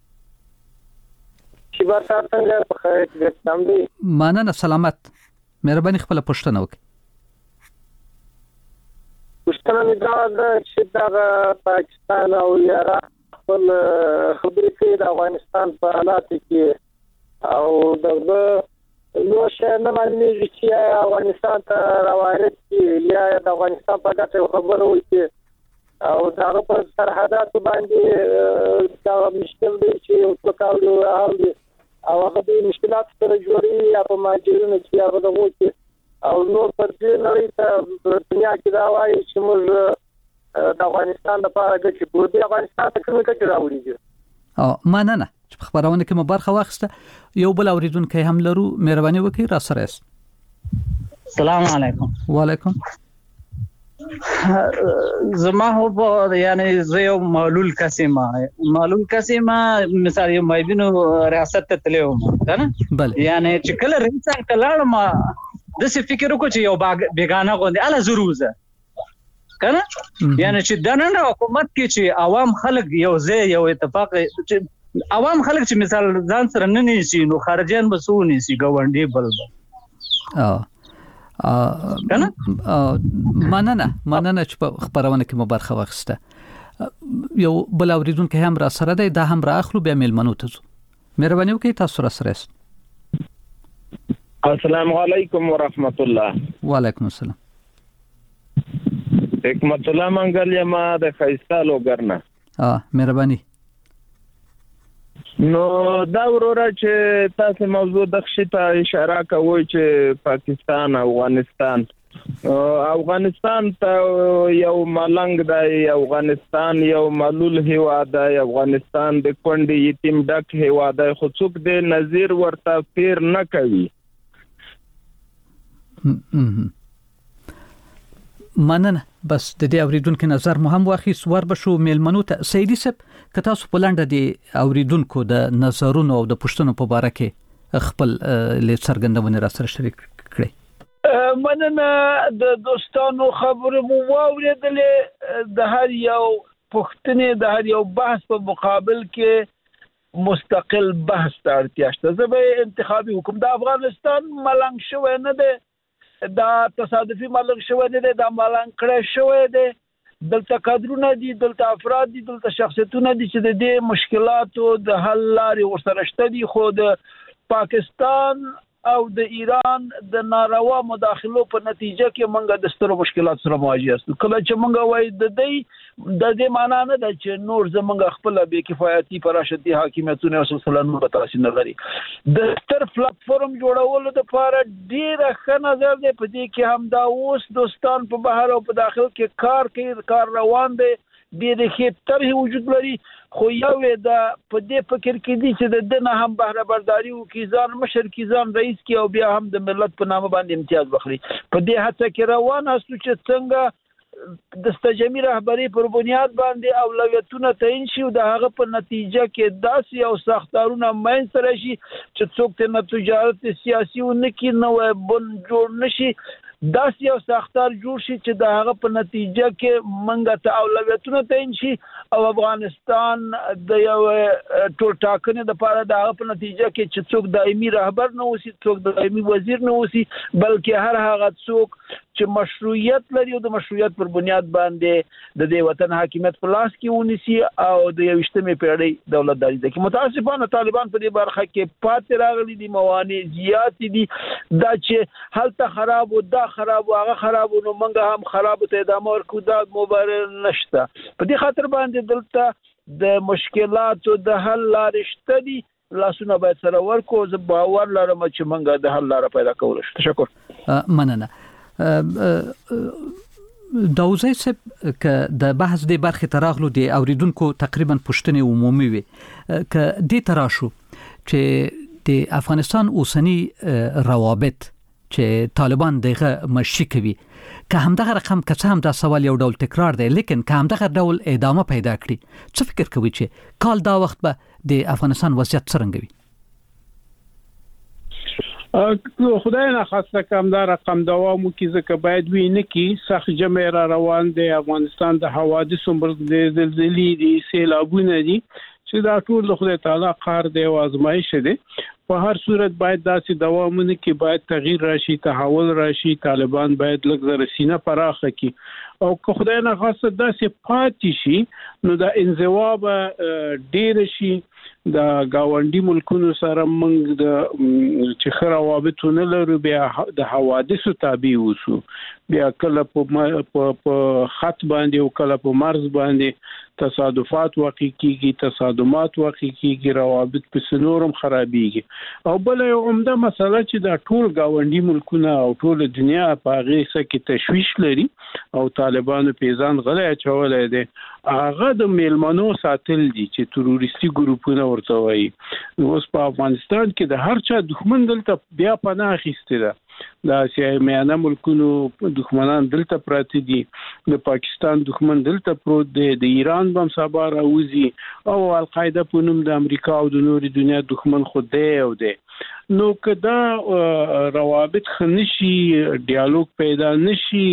شیبا صاحب څنګه په خیر کې تم دي؟ مننه سلامت. مهرباني خپل پوښتنه وکړئ. پوښتنه مې دا چې دا پاکستان او ایران خپل خبرې کوي د افغانستان په حالات کې او دغه یو شی نه معلومیږي چې افغانستان ته راوارد شي یا د افغانستان په ګټه خبره وکړي او دا په سرحداتو باندې دا مشکل دی چې په کاوه حال دي او هغه د مشکلات سره جوړي یا په ماجرونو کې هغه د وکړي او نور پر دې نړۍ ته دنیا کې دا وایي چې موږ د افغانستان لپاره چې په دې افغانستان ته کومه کچه راوړي. مننه چې خبرونه کې مبارخه واخسته. یو بل اوریدونکو هم لرو، مهرباني وکړئ را سره است. السلام علیکم. وعلیکم. زما هو یعنی زه معلول کسیمه مثال یو مایبینو ریاست ته تلو کنه بله یعنی چې کله ریاست ته لاړم د څه فکر وکړ چې یو بیگانه غوندي اله ضروره کنه یعنی چې د نن حکومت کې چې عوام خلک یو ځای یو اتفاق چې عوام خلک چې مثال ځان سره نه نیسي نو خارجيان به سو نیسي ګوندې بل مننه چې په خبرونه کې مبارخه واخسته. یو بل اوریدونکو هم را سره دی، دا هم را اخلو بیا میلمنو ته ځو. مهرباني وکړئ تاسو را سره است. السلام علیکم ورحمت الله. وعلیکم السلام. حکمت الله منګل ما د خیستالو ګرنه. مهرباني. نو دا وروره چې تاسو موضوع د خشته اشاره کوي چې پاکستان افغانستان ته یو ملنګ دی، افغانستان یو ملول هیواد دی، افغانستان د کونډې یتیم ډک هیواد دی، خو څوک د نظیر ورته پیر نه کوي. مننه. بس د دې اوریدونکو نظر مو هم واخیس. ور بشو میلمنو ته سیدی صاحب که تاسو په لنډه دی اوریدونکو د نظرونو او د پوښتنو په اړه کې خپل له څرګندونه را سره شریک کړئ. مننه د دوستانو خبرو مو واوریدلې. د هر یو پوښتنې د هر یو بحث په مقابل کې مستقل بحث ته اړتیا شته. زه به انتخابي حکم د افغانستان ملنګ شوی نه دی، دا تصادفي ملنګ شوی نه دی، دا ملنګ کړی شوی دی. دلته کادرونه دي، دلته افراد دي، دلته شخصیتونه دي چې د دې مشکلاتو د حل لارې ورسره شته دي. خو د پاکستان او د ایران د ناروا مداخلو په نتیجه کې موږ د سترو مشکلات سره مواجه یو. کله چې موږ وایي د دې معنا نه ده چې نور زموږ خپل بې کفایتي پراشتي حاکمیتونه او سلسله په تاسو نه لري. د ستر پلیټ فارم جوړولو لپاره ډیر ښه نظر دی. په دې کې هم دا اوس دوستان په بهر او په داخل کې کار کوي، کار روان دی، ډیر ښه طرح وجود لري. خو یو دا په دې فکر کې دي چې د دنه هم بهره برداري او کیزان مشر کیزان رئیس کې او بیا هم د ملت په نامه باندې امتیاز بخري. په دې هڅه کې روان هستو چې څنګه د استجمي رهبری پر بنیاد باندې اولویتونه تعیین شي او د هغه په نتیجه کې داسې او سختارونه مین سره شي چې څوک ته نه تجارت سیاسي او نه کې نو بن جوړ نشي. داسې یو ساختار جوړ شي چې د هغه په نتیجه کې منګه ته اولویتونه تعیین شي او افغانستان د یو ټول ټاکنې د لپاره د هغه په نتیجه کې چې څوک دایمي رهبر نه اوسي، څوک دایمي وزیر نه اوسي، بلکې هر هغه څوک چې مشروعیت لري او د مشروعیت پر بنیاد باندې د دې وطن حاکمیت په لاس کې ونیسي او د 21مې پیړۍ دولتداري ده. کې متاسفانه طالبان په دې برخه کې پاتې راغلي دي، موانع زیات دي، دا چې هلته خراب او دا خراب او هغه خراب نو موږ هم خراب ته ادامه ورکو، دا مبرر نشته. په دې خاطر باندې دلته د مشکلاتو د حل لارې شته دي، لاسونه باید سره ورکو. زه باور لرم چې موږ د حل لاره پیدا کولای شو. تشکر. مننه. داوزی صاحب که د بحث د برخه تراغلو د اوریدونکو تقریبا پښتنې عمومي وي که د تراشو چې د افغانستان اوسنی روابط چې طالبان دغه مشي کوي که همدغه رقم که څه هم دا سوال یو ډول تکرار دی، لیکن که همدغه ډول ادامه پیدا کړي څه فکر کوي چې کال دا وخت به د افغانستان وضعیت څرنګه وي؟ خدای نه خاصه کم دا رقم دوام وکړي، ځکه باید وی نه کی سخت جمع را روان دی. افغانستان د حوادث عمر د زلزلې دي، سیلابونه دي چې دا ټول د خدای تعالی قهر دی او آزمایش دی. په هر صورت باید داسې دوام نه کی، باید تغییر راشي، تحول راشي. طالبان باید لږ سینه پراخه کی او که خدای نه خاصه داسې پاتې شي نو دا انزوا به ډیر شي. د گاونډي ملکونو سره موږ د چې خروابط نه لرو، بیا د حوادثو تابع وسو، بیا کله په خط باندې او کله په مرز باندې تصادفات واقع کیږي، تصادمات واقع کیږي، روابط په نورم خرابيږي. او بل یو عمده مسله چې د ټول گاونډي ملکونه او ټول دنیا په هغه کې تشویش لري او طالبانو په ځان غلې اچولې دي، هغه د میلمنو ساتل دي چې تروریستي ګروپونه ورته وایي. اوس په افغانستان کې د هر چا دښمن دلته بیا پناه اخیسته ده. د اسیای میانه ملکونو دښمنان دلته پراته دي، د پاکستان دښمن دلته پروت دی، د ایران بم سبا راوځي او القاعده په نوم د امریکا او د نوري دنیا دښمن خو دی او دی. نو کدا روابط خنشي، ډیالوګ پیدا نشي،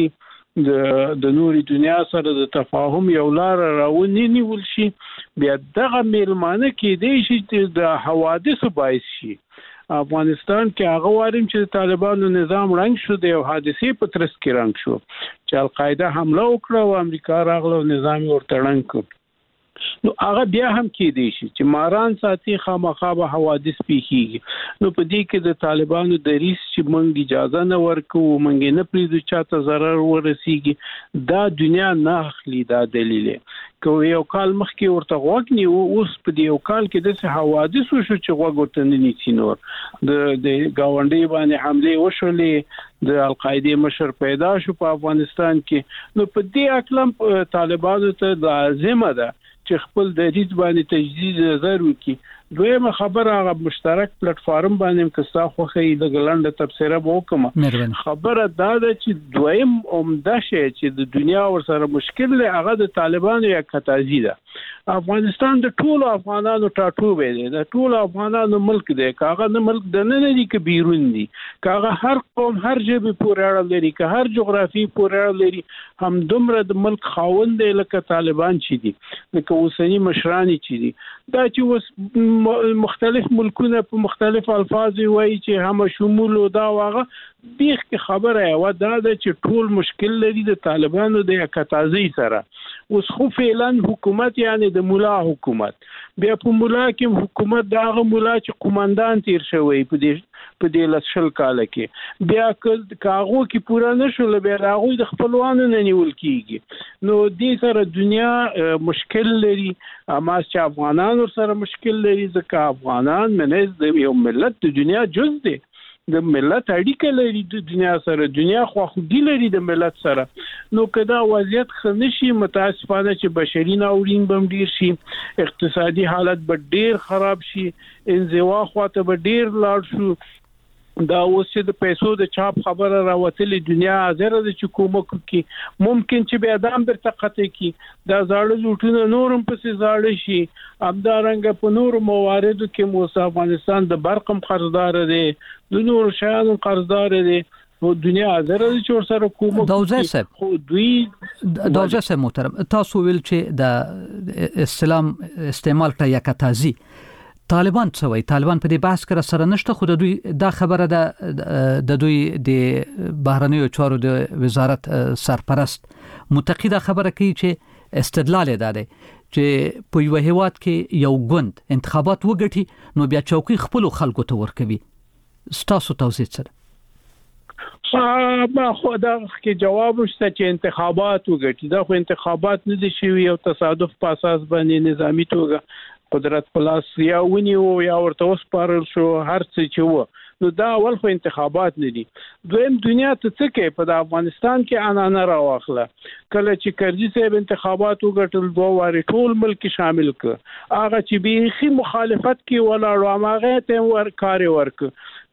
د نوري دنیا سره د تفاهم یو لار راونی نیول شي، بیا دغه میلمانه کې دی چې د حوادث باعث شي. افغانستان کې هغه واریم چې طالبانو نظام رنګ شو دی او حادثې په ترڅ کې رنګ شو چې القاعده حمله وکړه او امریکا راغله او نظام ورته رنګ کړ. نو هغه بیا هم کې دی چې ماران ساتي خامخا به حوادث پیږي. نو په دې کې د طالبانو د ریس چې مونږ اجازه نه ورکو، مونږ نه پریږدو چاته ضرر ورسیږي، دا دنیا نه اخلي. دا دلیل که یو کال مخکې ورته غوږ نیو، اوس په دې یو کال کې داسې حوادث وشو چې غوږ ورته نه نیسي. نور د ګاونډي باندې حمله وشولې، د القاعده مشر پیدا شو په افغانستان کې. نو په دې اقلم طالبانو ته لازمه ده چې خپل د دې باندې تجدید نظر وکړي. دویمه خبره هغه مشترک پلیټ فارم باندې کستا خوخه د ګلند تبصره وکم. خبره دا ده چې دویم عمده شی چې د دنیا ور سره مشکل دی هغه د طالبانو یا کتازی ده. افغانستان د ټولو افغانانو ټاټوبه دی، د ټولو افغانانو ملک دی. کاغه نه ملک د نه دی که بیرون دی، کاغه هر قوم هر ژبه پورې اړه لري، که هر جغرافي پورې اړه لري، هم دومره د ملک خاوند دی لکه طالبان چې دي، لکه اوسنی مشران چې دي. دا چې مختلف ملکونه په مختلف الفاظ وایي چې هم شمول او دا واغه بیخ کې خبره و دا چې ټول مشکل لري د طالبانو د کتازي سره. اوس خو فعلا حکومت یعنی د مولا حکومت، بیا په مولا کې حکومت دغه مولا چې قومندان تیر شوی په دې لسل کال کې، بیا کاغو کې پورا نشول، بیا هغه د خپلوانو نه نیول کیږي. نو دې سره دنیا مشکل لري، اما چې افغانان سره مشکل لري ځکه افغانان منځ د یو ملت د دنیا جز دي، د ملت اړیکه لري د دنیا سره، دنیا خواخوږي لري د ملت سره. نو کدا وضعیت خنشي متاسفانه چې بشري ناورین بم ډیر شي، اقتصادي حالت به ډیر خراب شي، انزوا خواته به ډیر لاړ شو. دا اوس چې د پیسو د چاپ خبره راوتلې دنیا حاضر ده چې کومک کی ممکن چې بیا دام برتقته کی دا زاړه لوټونه نورم پسې زاړه شي. ابدارنګ په نور مواردو کې موسی افغانستان د برقم قرضدار دی، د نور شیانو قرضدار دی، نو دنیا حاضر ده چې سره کومک. دوزه صاحب محترم، تاسو ویل چې د استعمال کړه یا کتازي طالبان څه وایي؟ طالبان په دې بحث کې سره نشته، خو د دوی دا خبره ده د دوی د بهرنیو چارو د وزارت سرپرست متقیده خبره کوي چې استدلال ده چې په یو هیواد کې یو ګوند انتخابات وګټي نو بیا چوکي خپل خلکو ته ورکوي. ستاسو توضیح څه ده؟ ما خو دا کې جواب شته چې انتخابات وګټي، دا خو انتخابات نه دي شوي، یو تصادف په اساس باندې نظامی توګه قدرت پلاس یا ونیو یا ورته وسپارل شو هر څه چې و، نو دا اول خو انتخابات نه دي. دویم دنیا ته څه کوي په افغانستان کې انانه راوخله، کله چې کرزي صاحب انتخابات وګټل 2 واره ټول ملک شامل ک، هغه چې بیخي مخالفت کې ولاړ هغه ته ورکار ورک،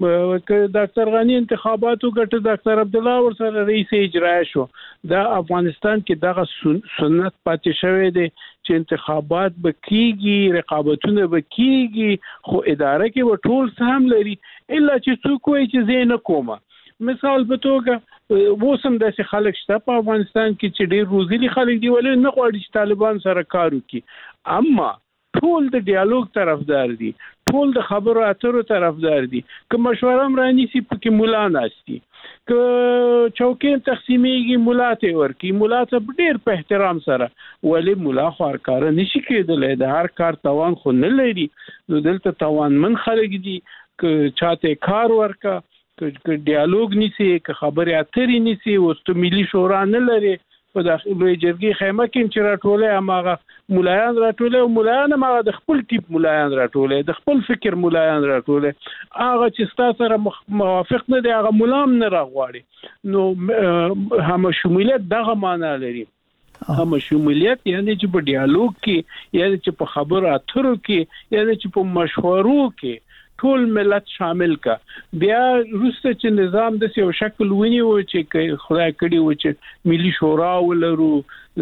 ډاکټر غنی انتخابات وګټل، ډاکټر عبد الله ورسره رئیس اجرا شو. دا افغانستان کې دغه سنت پاتې شوی دی چې انتخابات به کیږي، رقابتونه به کیږي، خو اداره کې و ټول سهم لري الا چې څوک وایي چې زه نه کومه. مثال په توګه وسم د خلک شته په افغانستان کې چې ډېر روزلي خلک دی ولې نه غواړي چې طالبان سره کار وکړي، اما ټول د ډیالوګ طرفدار دي، ټول د خبرو اترو طرفدار دي، که مشوره مرانیسی پکې مولا ناشتي، که چوکۍ تقسیمیږي مولا ته ورکی، مولا ته ډېر په احترام سره، ولې مولا خو هر کار نشي کېدلی، د هر کار توان خو نه لري، نو دلته توانمن خلک دي، که چاته کار ورکا، که ډیالوګ نیسی، که خبرې اترې نیسی، وسط ملي شورا نه لري، په داخلي جرګې خیمه کې چې راټولې هغه مولایان راټولې او مولایان هغه د خپل ټیپ مولایان راټولې، د خپل فکر مولایان راټولې، هغه چې ستاسو سره موافق نه دی هغه مولام نه راغواړي. نو هم شمولیت دغه معنا لري، هم شمولیت یعنی چې په ډیالوګ کې، یعنی چې په خبرو اترو کې، یعنی چې په مشورو کې ټول ملت شامل کا. بیا روسته چې نظام د یو شکل ونیو چې خدای کړي و چې ملي شورا ولرو،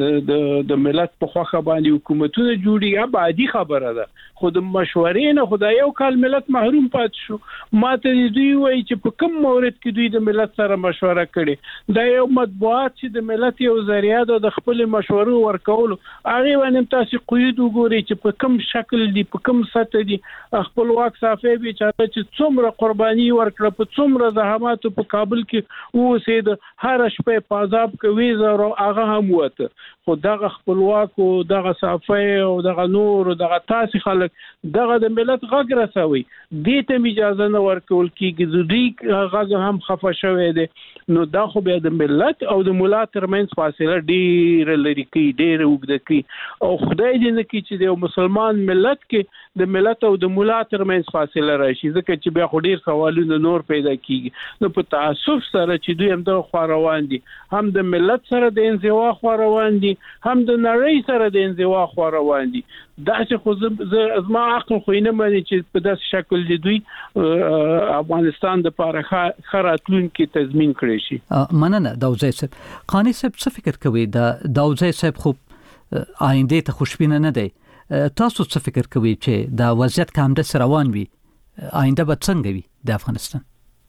د ملت په خوخه باندې حکومتونه جوړي، ابادي خبره ده، خو د مشورې نه خدای یو کال ملت محروم پات شو. ماته دوی وایي چې په کوم مورد کې دوی د ملت سره مشوره کړي، دا یو مطبوعات چې د ملت یو ذریعہ ده د خپل مشورو ورکولو، هغه باندې تاسو قید وګورئ چې په کوم شکل دي، په کوم سطح دي، خپل واک صافي به چې څومره قرباني ورکړه، په څومره زحمات په کابل کې اوسېد، هر شپه پازاب کوي زرو هغه هم وته، خو دغه خپلواک او دغه صافي او دغه نور او دغه تاسو خلک دغه د ملت غږ رسوي، دې ته اجازه نه ورکول کیږي، دوی غږ هم خفه شوی دی. نو دا خو بیا د ملت او د مولا ترمنځ فاصله ډیر لري کی، ډیر وګد کی، او خدای دې نه کی چې د مسلمان ملت کې د ملت او د مولا ترمنځ فاصله راشي، ځکه چې بیا خو ډیر سوالونه نور پیدا کیږي. نو په تاسف سره چې دوی هم د خو روان دي، هم د ملت سره د انزوا خو روان دي، هم د نړۍ سره د انزوا خو روان دي. دا چې خو زما عقل خو نه مانی چې په داس شکل دي دوی افغانستان د لپاره خراتلون کې تضمین کړی شي. مننه داوزی صاحب. قانی صاحب څه فکر کوي؟ داوزی صاحب خو آینده ته خوشبینه نه دی، تاسو څه فکر کوي چې دا وضعیت که همداسې روان وي آینده به څنګه وي د افغانستان؟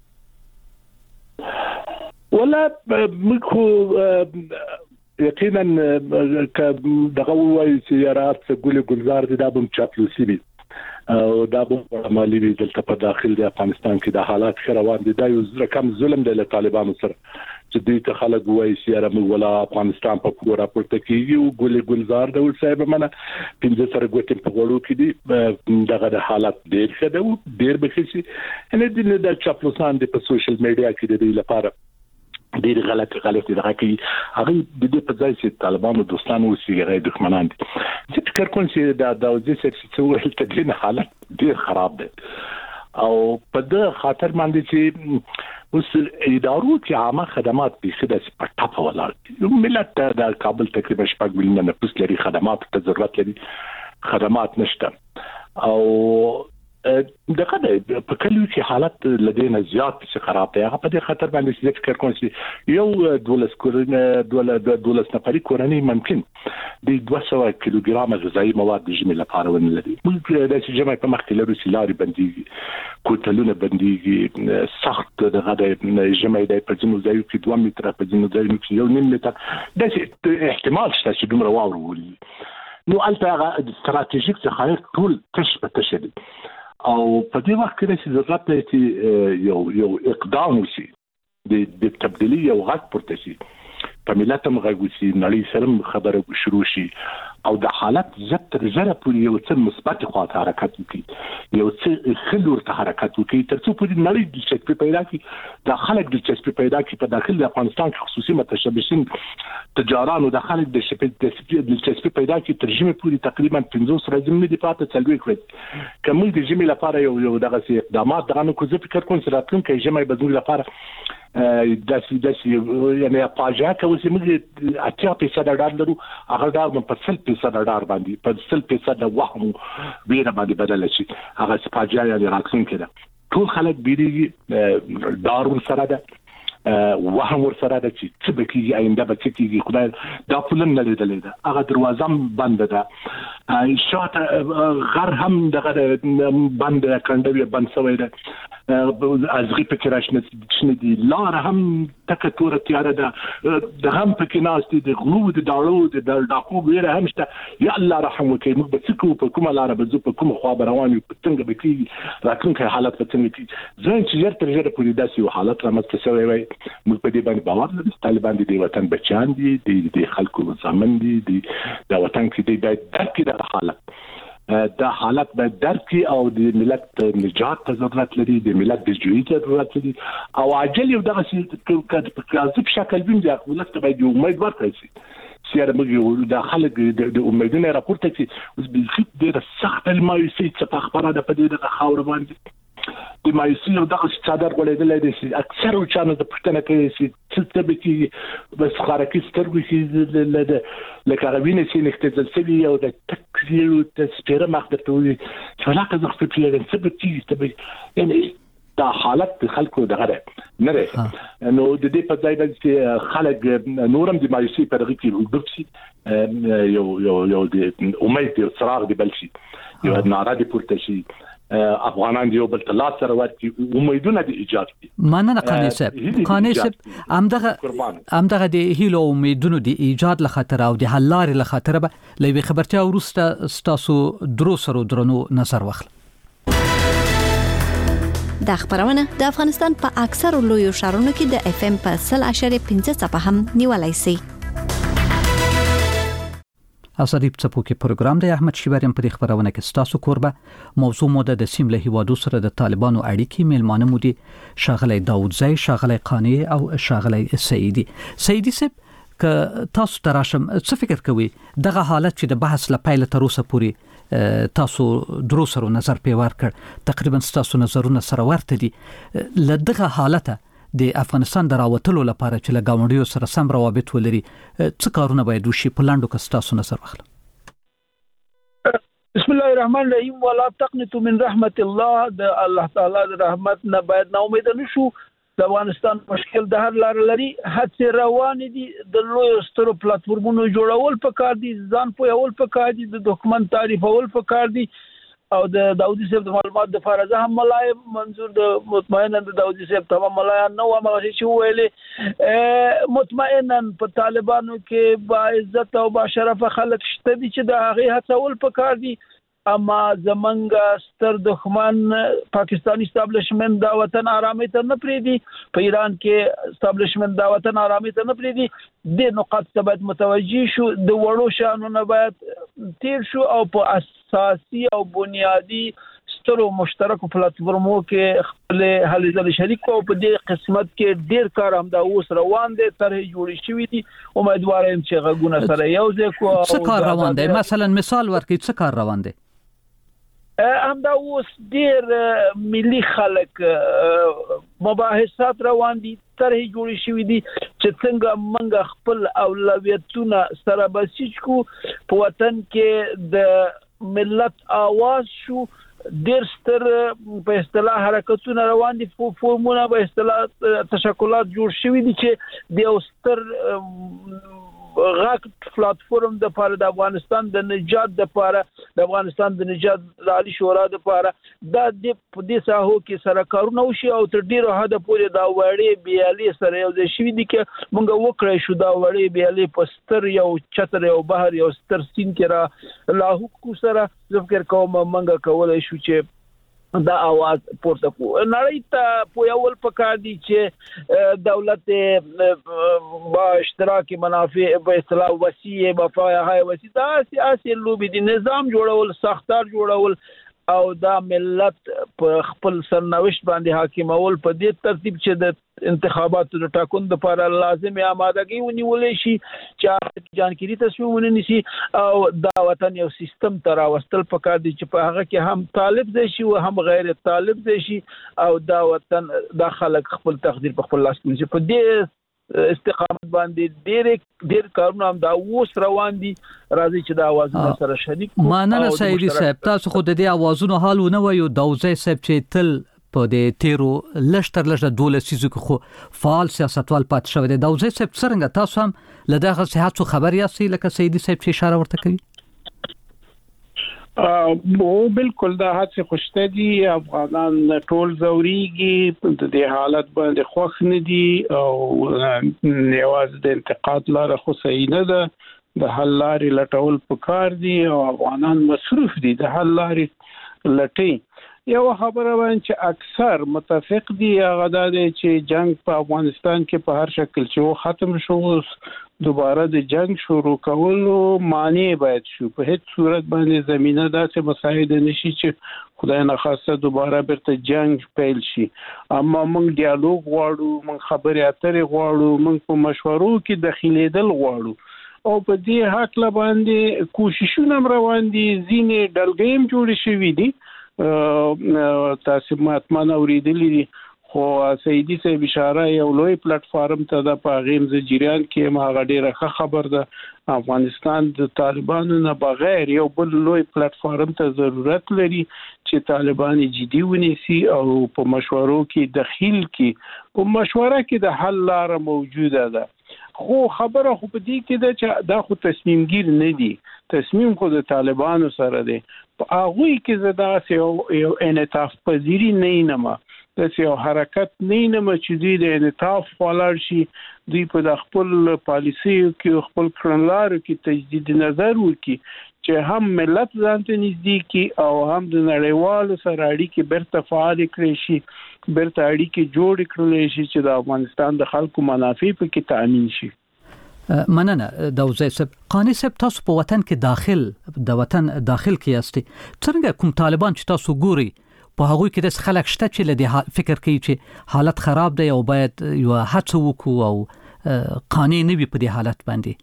ولا موږ خو یقینا دغه وایي چې یارات ګل ګلزار دي، دا به چاپلوسي وي او دا به مالي وي. دلته په داخل د افغانستان کې د حالات روان دي، دا یو رقم ظلم دی له طالبانو سره چې دوی ته خلک وایي چې یاره موږ ولا افغانستان په پوره پورته کېږي او ګل ګلزار دی صاحب منه 15 سره ګوتې په غوړو کې دي، دغه د حالات ډېر ښه دی او ډېر به شي. ان د چاپلوسان د په سوشل میډیا کې د دوی لپاره ډېر غلط دغه کوي، هغه د دې په ځای چې طالبانو دوستانو اوسي غیر دښمنان دي. چې فکر کوم چې دا داوزي څه ویل ته دین حالت ډېر خراب دی او په دې خاطر باندې چې اوس ادارو چې عامه خدمات به خدای په ټاپه ولاړ، ملت د کابل تقریبا 4 ملیونه نفوس لري، خدمات ته ضرورت لري، خدمات نشته او دغه په کلیو کې حالت لدينا زیات څه خراب دی. هغه په دې خاطر باندې چې فکر کوم چې یو 12 نفري کورنۍ ممکن د 200 کیلوګرام غذایی مواد د جمع لپاره ونلري. موږ د جمع په مخ کې لرو سیلاري بنديږي، کوتلونه بنديږي، سخت دغه د جمع د پرځنو ځایو کې 2 متره پرځنو ځایو کې 1 متر د احتمال شته چې دومره واورو ولي. نو البته هغه استراتیژیک ځخایق ټول تش په تش دي او په دې وخت کې چې ضرورت دی چې یو اقدام وشي د تبدیلی او غږ پورته شي په ملت هم غږ وشي نړۍ سره خبره شروع شي او د حالت زت تر زره پورې یو څه مثبت خواته حرکت وکړي یو څه خلور ته حرکت وکړي ترڅو پورې نړۍ دلچسپي پیدا کړي د خلک دلچسپي پیدا کړي په داخل د افغانستان کې خصوصي متشبثین تجارانو د خلک دلچسپي پیدا کړي ترجمه پورې تقریبا 500 ورځې د پاتې څلوي کړي کوم د جمی لپاره یو دغه اقدامات دغه نو کوم فکر کوم چې راتلونکي جمی بدون لپاره داسي یعنی پاجا کوي چې موږ 80% ډار لرو هغه ډار په 100% ډار باندې په 100% د وهم ویره باندې بدل شي هغه پاجا یعنی راتلونکي ده ټول خلک بیري ډار سره ده وهم ورسره ده چې څه به کېږي آینده به څه کېږي خدای دا پلن نه لیدلې ده هغه دروازه بنده ده شاته غر هم دغه بنده کنډوي بند شوی ده ازغي پکې راشنه دي لار هم تکه تور تیار ده د هم پکې ناستي د غلو د داړو د ډاکو ویره هم شته یا الله رحم وکړي موږ به څه کوو په کومه لار به زو په کومه خوا روان یو څنګه به کېږي راتلونکي حالت به څنګه کېږي ځین چې ژر تر ژره پورې داسې یو حالت رامنځته شوی وي موږ په دې باندې باور لرو چې طالبان د وطن بچیان دي د خلکو زامن دي د وطن کې د درک د حالت دا حالت به درک او د ملت نجات ته ضرورت لري د ملت د جوړې ته ضرورت لري او عاجل یو دغه په کاذب شکل بیم د خپلت به د امید ورکړي سیاره موږ د خلک د امیدونو راپورته چې اوس به خېټ ډېر سخت المایوسي چې خبره ده په دې د خاور باندې د مایوسي او دغه څادر غوړېدل دي چې اکثر چانه د پښتنه کې چې څه به کې بس خارقي سترګو چې لکه غوینه چې نختزل سوي او د تکثیر او تسپیره مخدته وي چې علاقه زغ په پیلن څه به چې یعنی دا حالت د خلکو دغه نه لري نو د دې په ځای باندې خلک نورم د مایوسي په دغه کې وګړي یو د امید او څراغ دی بل شي یو ناره دی پورته شي افغانان یو بل تلاش سره ورتي امیدونه د ایجاد دي مننه قانی صاحب امدغه د هیلو امیدونو د ایجاد له خاطر او د حل لارې له خاطر به لوي خبرتیا ورسته ستاسو درو سره درنو نظر واخل د خبرونه د افغانستان په اکثر لویو شهرونو کې د اف ام په 0.5 صفه هم نیولای شي اسادیب څپوکي پروګرام د احمد شیبریم په خبرونه کې ستاسو کوربه موضوع مو د سیمله هیوادو سره د طالبانو اړیکې میلمانه مو دي شاغلی داوودزی شاغلی قانی او شاغلی سیدی سب ک تاسو تراشم څه فکر کوي دغه حالت چې د بحث لپاره تر اوسه پورې تاسو درو سره نظر پیوار کړ تقریبا تاسو نظرونه سره ورته دي لدغه حالت د افغانستان د راوتلو لپاره چې لګاونډیو سره سم روابط ولري څه کارونه باید وشي په لاندو کې تاسو نظر واخلئ بسم الله الرحمن الرحیم ولا تقنطوا من رحمت الله د الله تعالی د رحمت نه باید نا امید نشو د افغانستان مشکل د هر لار لري هڅه روان دي د لوی سترو پلیټفارمونو جوړول پکار دي ځان پوهول پکار دي د ډاکومنت تعریفول پکار دي او د داودي صاحب د معلومات د فارزه هم ملای منظور د مطمئنا د داودي صاحب تمام ملای نو هغه چې ویلې مطمئنا په طالبانو کې با عزت او با شرف خلک شته دي چې د هغه هڅول پکار دي اما زمنګ ستر دښمن پاکستانی اسټابلیشمنت دا وطن آرامي ته نه پریدي په ایران کې اسټابلیشمنت دا وطن آرامي ته نه پریدي د نقاط ثبات متوجي شو د وړو شانو نه باید تیر شو او په اساسي او بنیادی سترو مشترکو پلیټفارمو کې خپل هلې ځلې شریک او په دې قسمت کې ډیر کار هم دا اوس روان دي تر جوړی شوی دي امیدوار یم چې غوونه سره یو ځای کو څه کار روان دي مثلا مثال ورکړئ څه کار روان دي هم دا اوس ډیر ملي خلک مباحثات روان دي طرح جوړی شوی دي چې څنګه منګ خپل اولویتونه سره بسیج کو په وطن کې د ملت आवाज شو ډیر ستر په اصطلاح حرکتونه روان دي فورمونه په اصطلاح تشکلات جوړ شوی دي چې د ستر غاک پلیټفارم د لپاره د افغانستان د نجات د لپاره د افغانستان د نجات عالی شورا د لپاره د دې ساحو کې سره کارونه وشي او تر ډیره حد پورې دا وړي بیالي سره یو ځای شوی دي چې موږ وکړای شو دا وړي بیالي پستر یو چتر یو بحر یو ستر سین کې را لاهو کو سره ذکر کوم موږ کولای شو چې دا आवाज پورته کو نړۍ ته په یول پکار دي چې دولت با اشتراکي منافع په اصطلاح وسیع مفاهیم وسیع دا سیاسي لوبي دي نظام جوړول ساختار جوړول او دا ملت په خپل سرنوشت باندې حاکمول په دې ترتیب چې د انتخاباتو د ټاکون لپاره لازمي آمادګي ونیولې شي چې جانکري تصمیم ونیسي او دا وطن یو سیستم تر واستل پکار دي چې په هغه کې هم طالب دي شي او هم غیر طالب دي شي او دا وطن د خلک خپل تقدیر په خپل لاس کې نشي په دې استقامت باندې ډېر کارونه هم دا اوس روان دي راځي چې دا اوازونه سره شریک ماننه سیدی صاحب تاسو خو د دې اوازونو حال ونه وایو دوزې صاحب چې تل په دې تیرو لشتر 12 سيزو خو فعال سیاستوال پات شوی دی دوزې صاحب څنګه تاسو هم لدغه صحت خبر یاستئ لکه سیدی صاحب چې اشاره ورته کوي بالکل دا هڅه خوشته دي افغانان ټول زوريږي د دې حالت باندې خوښ نه دي او نیواز د انتقاد لاره خو صحیح نه ده د حل لارې لټول پکار دي او افغانان مصروف دي د حل لارې لټي یو خبره باندې چې اکثر متفق دي هغه دا دی چې جنگ په افغانستان کې په هر شکل چې ختم شو دوباره د جنگ شروع کولو معنی باید شو په هیڅ صورت باندې زمينه داسې مساعده نشي چې خدای نه خواسته دوباره برته جنگ پیل شي اما موږ ډیالوګ غواړو موږ خبرې اترې غواړو موږ په مشورو کې دخیلېدل غواړو او په دې حق لا باندې کوششونه روان دي ځینې ډلګیم جوړ شوي دي تاسو ماتمن اوریدلې دي خو سیدی صاحب اشاره یو لوی پلیټ فارم ته د پاغیم زجریان کې ما غډیره خبر ده افغانستان د طالبانو نه بغیر یو بل لوی پلیټ فارم ته ضرورت لري چې طالبان جدي ونیسي او په مشورو کې دخیل کی په مشوره کې د حل لار موجوده ده خو خبره خو په دې کې ده چې دا خو تصمیم گیر نه دي تصمیم خو د طالبانو سره دی په هغه کې زدا یو انعطاف پذیری نه داسې یو حرکت نه چې دوی د انعطاف ولاړ شي دوی په خپل پالیسي کې خپل کړنلارو کې تجدید نظر وکړي چې هم ملت ځانته نږدې کی او هم د نړیوالو سره اړیکې برته فعال کړي شي برته اړیکې جوړ کړي شي چې د افغانستان د خلکو منافع په کې تامین شي مننه دوزې صاحب قانی صاحب تاسو په وطن کې د وطن داخل کې یاستئ څنګه کوم طالبان چې تاسو ګوري په هغه کې د خلک شته چې لدی فکر کوي چې حالت خراب دی او باید یو هڅه وکړو او قانون نه وي په دې حالت باندې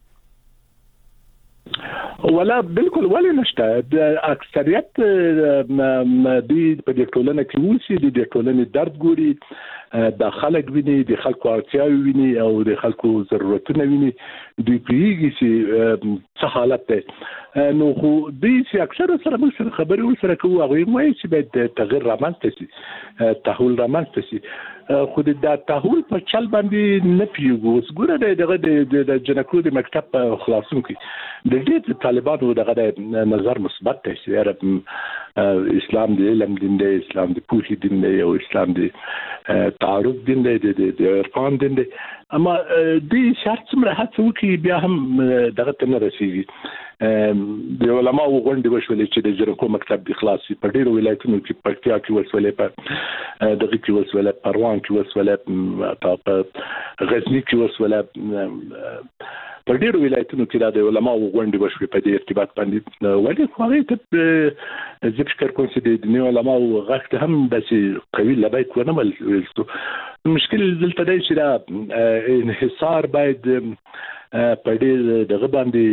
ولا بالکل ولا نشته اکثریت د په ټولنه کې وسی د ټولنې درد ګوري د خلک ویني د خلکو اړتیاوې ویني او د خلکو ضرورتونه ویني دوی پیږي چې څه حالت ده نو خو دوی چې اکثر سره موږ خبرې ورسره کوو هغه وایي چې باید تغیر رامنځته شي تحول رامنځته شي خو د تحول په چل باندې نه پیږو اوس ګوره دغه د جنکو د مکتب خلاصون کې د دې طالبانو دغه نظر مثبت دی چې اسلام د علم دین دی اسلام د پوهې دین دی او اسلام د تعارف دین دی د عرفان دین دی اما د شرط څومره هڅه وکړي بیا هم دغه ته نه رسیږي د علماء غونډې وشولې چې د جنکو مکتب د خلاصي په ډیرو ولایتونو کې پکتیا کې وسولې په دغه کې وسولې پروان کې وسولې په غزنی کې وسولې په ډیرو ولایتونو کې د علماء غونډې وشوې په دې ارتباط باندې ولې خو هغه ته زه فکر کوم چې د دنیا علماء غږ هم داسې قوي لبیک ونه ولستو مشکل دلته دی چې دا انحصار باید په دې دغه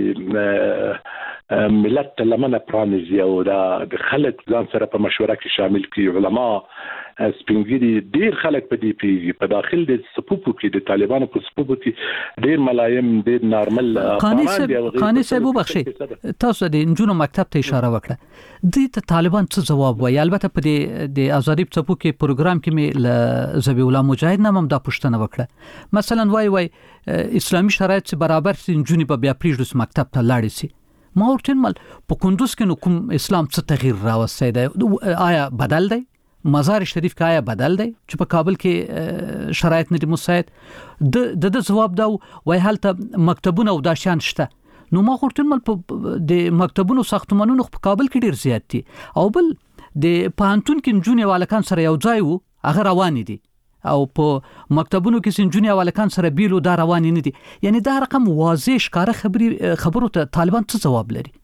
باندې ملت لمنه پرانیزي او د خلک ځان سره په مشوره کې شامل کړي علما سپینګری ډیر خلک په دې پیږي په داخل د صفوفو کې د طالبانو په صفوفو کې ډیر ملایم ډیر نارمل قانی صاحب وبخشي تاسو د انجونو مکتب ته اشاره وکړه د طالبان څه جواب وایي البته په د ازادي صفو کې پروګرام کې مې زبی الله مجاهد نامم دا پوښتنه وکړه مثلا وای اسلامي شرایط برابر سي انجونی په بیا پریږدس مکتب ته لاړ شي ما ورته مل په کندوز کې نو کوم اسلام څه تغییر راوستي دی آیا بدل دی مزار شریف کا آیا بدل دی چې په کابل کې شرایط نه دي مساعد د جواب دا وای حالته مکتبونه او داشان شته نو ما ورته مل په د مکتبونو ساختمانونو په کابل کې ډیر زیات دي او بل د پانتون کې نجونې والکان سره یو ځای وو هغه روان دي او په مکتبونو کې سنجونې والکان سره بیلو دا روان نه دي. یعنی دا رقم واضح ښکاره خبرو ته طالبان څه جواب لري؟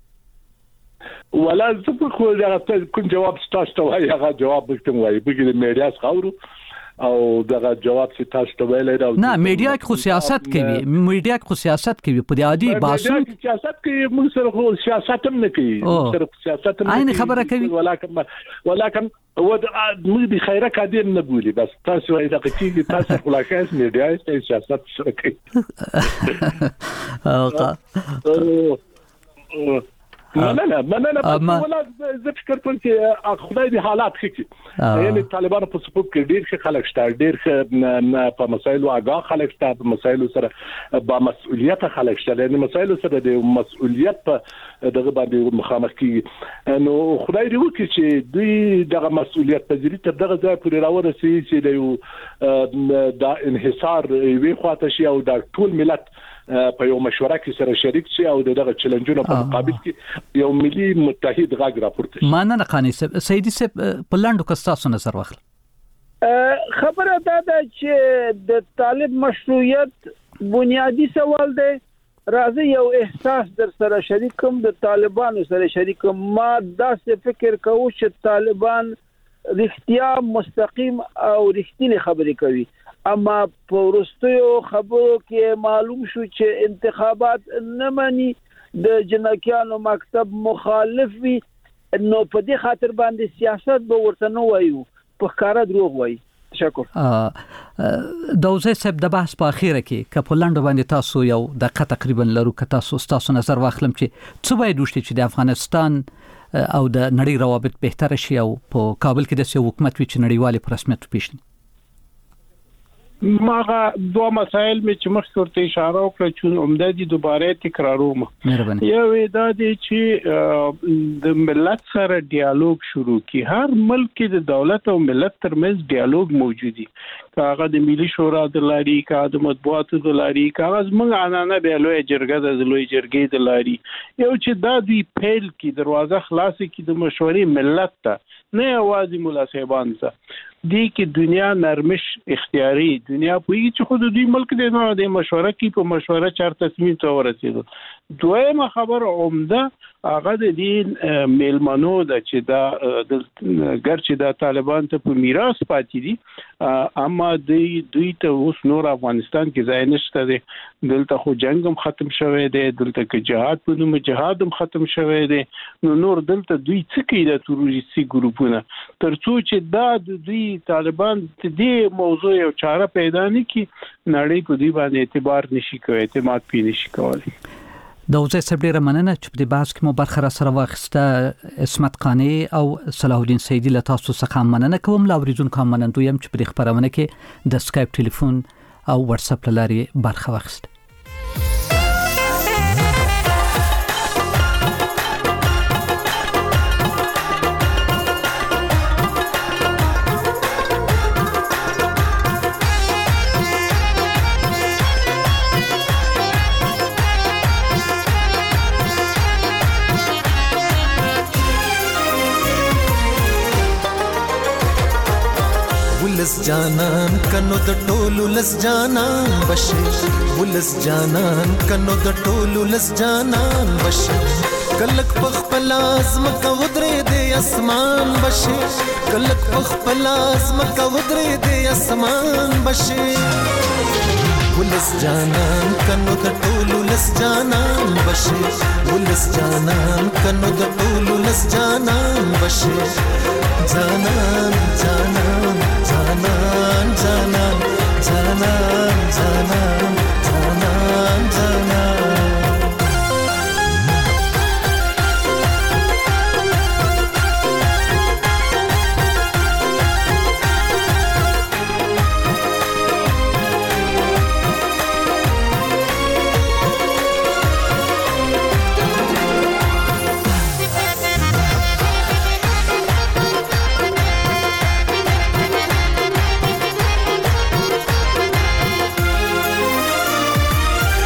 ولا زه خو دا کوم جواب تاسو ته وایي هغه جواب کوم وایي بګی د میډیا څخه او دغه جواب چې تاسو ته ویلای دا نه میډیا خو سیاست کوي په دې عادي باسو سیاست کوي موږ سره خو سیاست هم نه کوي سره سیاست هم عین خبره کوي ولکن موږ د خیره کادر نه بولی بس تاسو وایي دا چې تاسو خلاص میډیا ته سیاست سره کوي مننه ولا زه فکر کوم چې خدای دې حالات ښه یعنی طالبانو په سپوږ کې ډیر ښه خلک شته ډیر په مسایلو آگاه خلک شته په مسایلو سره با مسؤلیت خلک شته یعنی مسایلو سره د مسؤلیت په دغه باندې مخامخ کیږي نو خدای دې وکړي چې دوی دغه مسؤلیت پذیری تر دغه ځای پورې راورسي چې د یو د انحصار وی خواته شي او د ټول ملت په یو مشوره کې سره شریک شي او دغه چیلنجونو په مقابل کې یو ملي متحد غږ راپورته شي. مانه قانی سیدی صاحب په لاندو کستاسو نظر واخل خبره دا ده چې د طالب مشروعیت بنیادی سوال دی. راځي یو احساس در سره شریکم د طالبانو سره شریکم ما داسې فکر کوم چې طالبان رښتیا مستقیم او رښتینی خبرې کوي اما په ورستیو خبرو کې معلوم شو چې انتخابات نه مانی د جنکیانو مکتب مخالف وي نو په دې خاطر باندې سیاست به ورته نه وایو په ښکارا دروغ وایي. تشکر. دوزه صاحب د بحث په اخیره کې کپلاند باندې تاسو یو دقیقه تقریبا لرو که تاسو نظر واخلم چې څه باید وشي چې د افغانستان او د نړۍ روابط بهتر شي او په کابل کې د حکومت وی چې نړیوالي په رسمیت پیښني. ماغه دوه مسائل می چې مخکې ورته اشاره وکړه چې عمده دي دوباره تکراروم. یو دا دی چې د ملت سره ډیالوګ شروع کی. هر ملک کې د دولت او ملت ترمنځ ډیالوګ موجود دي. کاغه د ملي شورا د لاري کاغه د مطبوعاتو د لاري کاغه موږ عنانه به لوی جرګه د لوی جرګې د لاري یو چې دا دی پیل کی دروازه خلاص کی د مشورې ملت ته نه اوازي مولا صاحبان ته دی کې دنیا نرمش اختیاري دنیا په چې خود دوی ملک د مشوره کې په مشوره چار تصمیم ته ورسېدو. دویمه خبر عمده هغه د دې میلمنو د چې دا ګرچې د طالبان ته په میراث پاتې دي اما دوی ته اوس نور افغانستان کې ځای نشته دی. دلته خو جنگ هم ختم شوی دی دلته کې جهاد په نوم جهاد هم ختم شوی دی نو نور دلته دوی څه کوي د تروریستي ګروپونه ترڅو چې دا دوی طالبان دې موضوع یو چاره پیدا نه کی نړۍ په دې باندې اعتبار نشي کوي اعتماد پې نشي کولی. دوزه صاحب ډیره مننه چې په دې بحث کې مو برخه را سره واخیسته. عصمت قانی او صلاح الدین سیدی له تاسو څخه مننه کوم. لا اوریدونکو مننه یم چې په دې خبرونه کې د اسکایپ ټلیفون او واتس اپ لارې برخه واخیسته. ولس جانان کنو د ټولو لس جانان بشي ولس جانان کنو د ټولو لس جانان بشي کلک پخپل ازم کا ودرې د اسمان بشي کلک پخپل ازم کا ودرې د اسمان بشي ولس جانان کنو د ټولو لس جانان بشي ولس جانان کنو د ټولو لس جانان بشي جانان جانان جانان جانان جانان جانان جانان جانان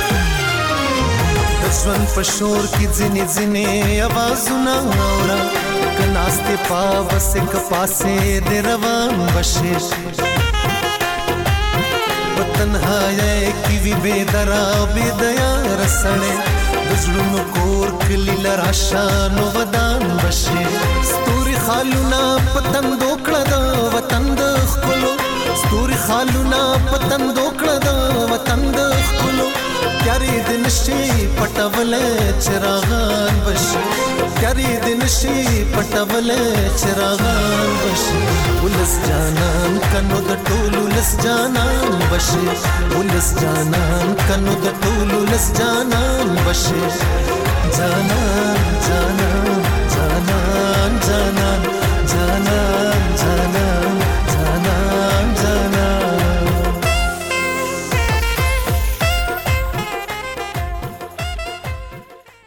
ژوند په شور کې ځینې ځینې आवाजونه اورم کناسته پاوس کپاسه د روان بشه وطنهای کی وی بيدرا بيدیا رسړې دزړونو کور کلی لرا شانو ودان بشه ستوري خالونا پتن دوکړه د وطن د خپلو ستوري خالونا پتن دوکړه د وطن د خپلو پیاري دن شي پټول چراغان بشه پیاري دن شي پټول چراغان بشه ولس جانان کنو د ټولو لس جانان بشه ولس جانان کنو د ټولو لس جانان بشه جانان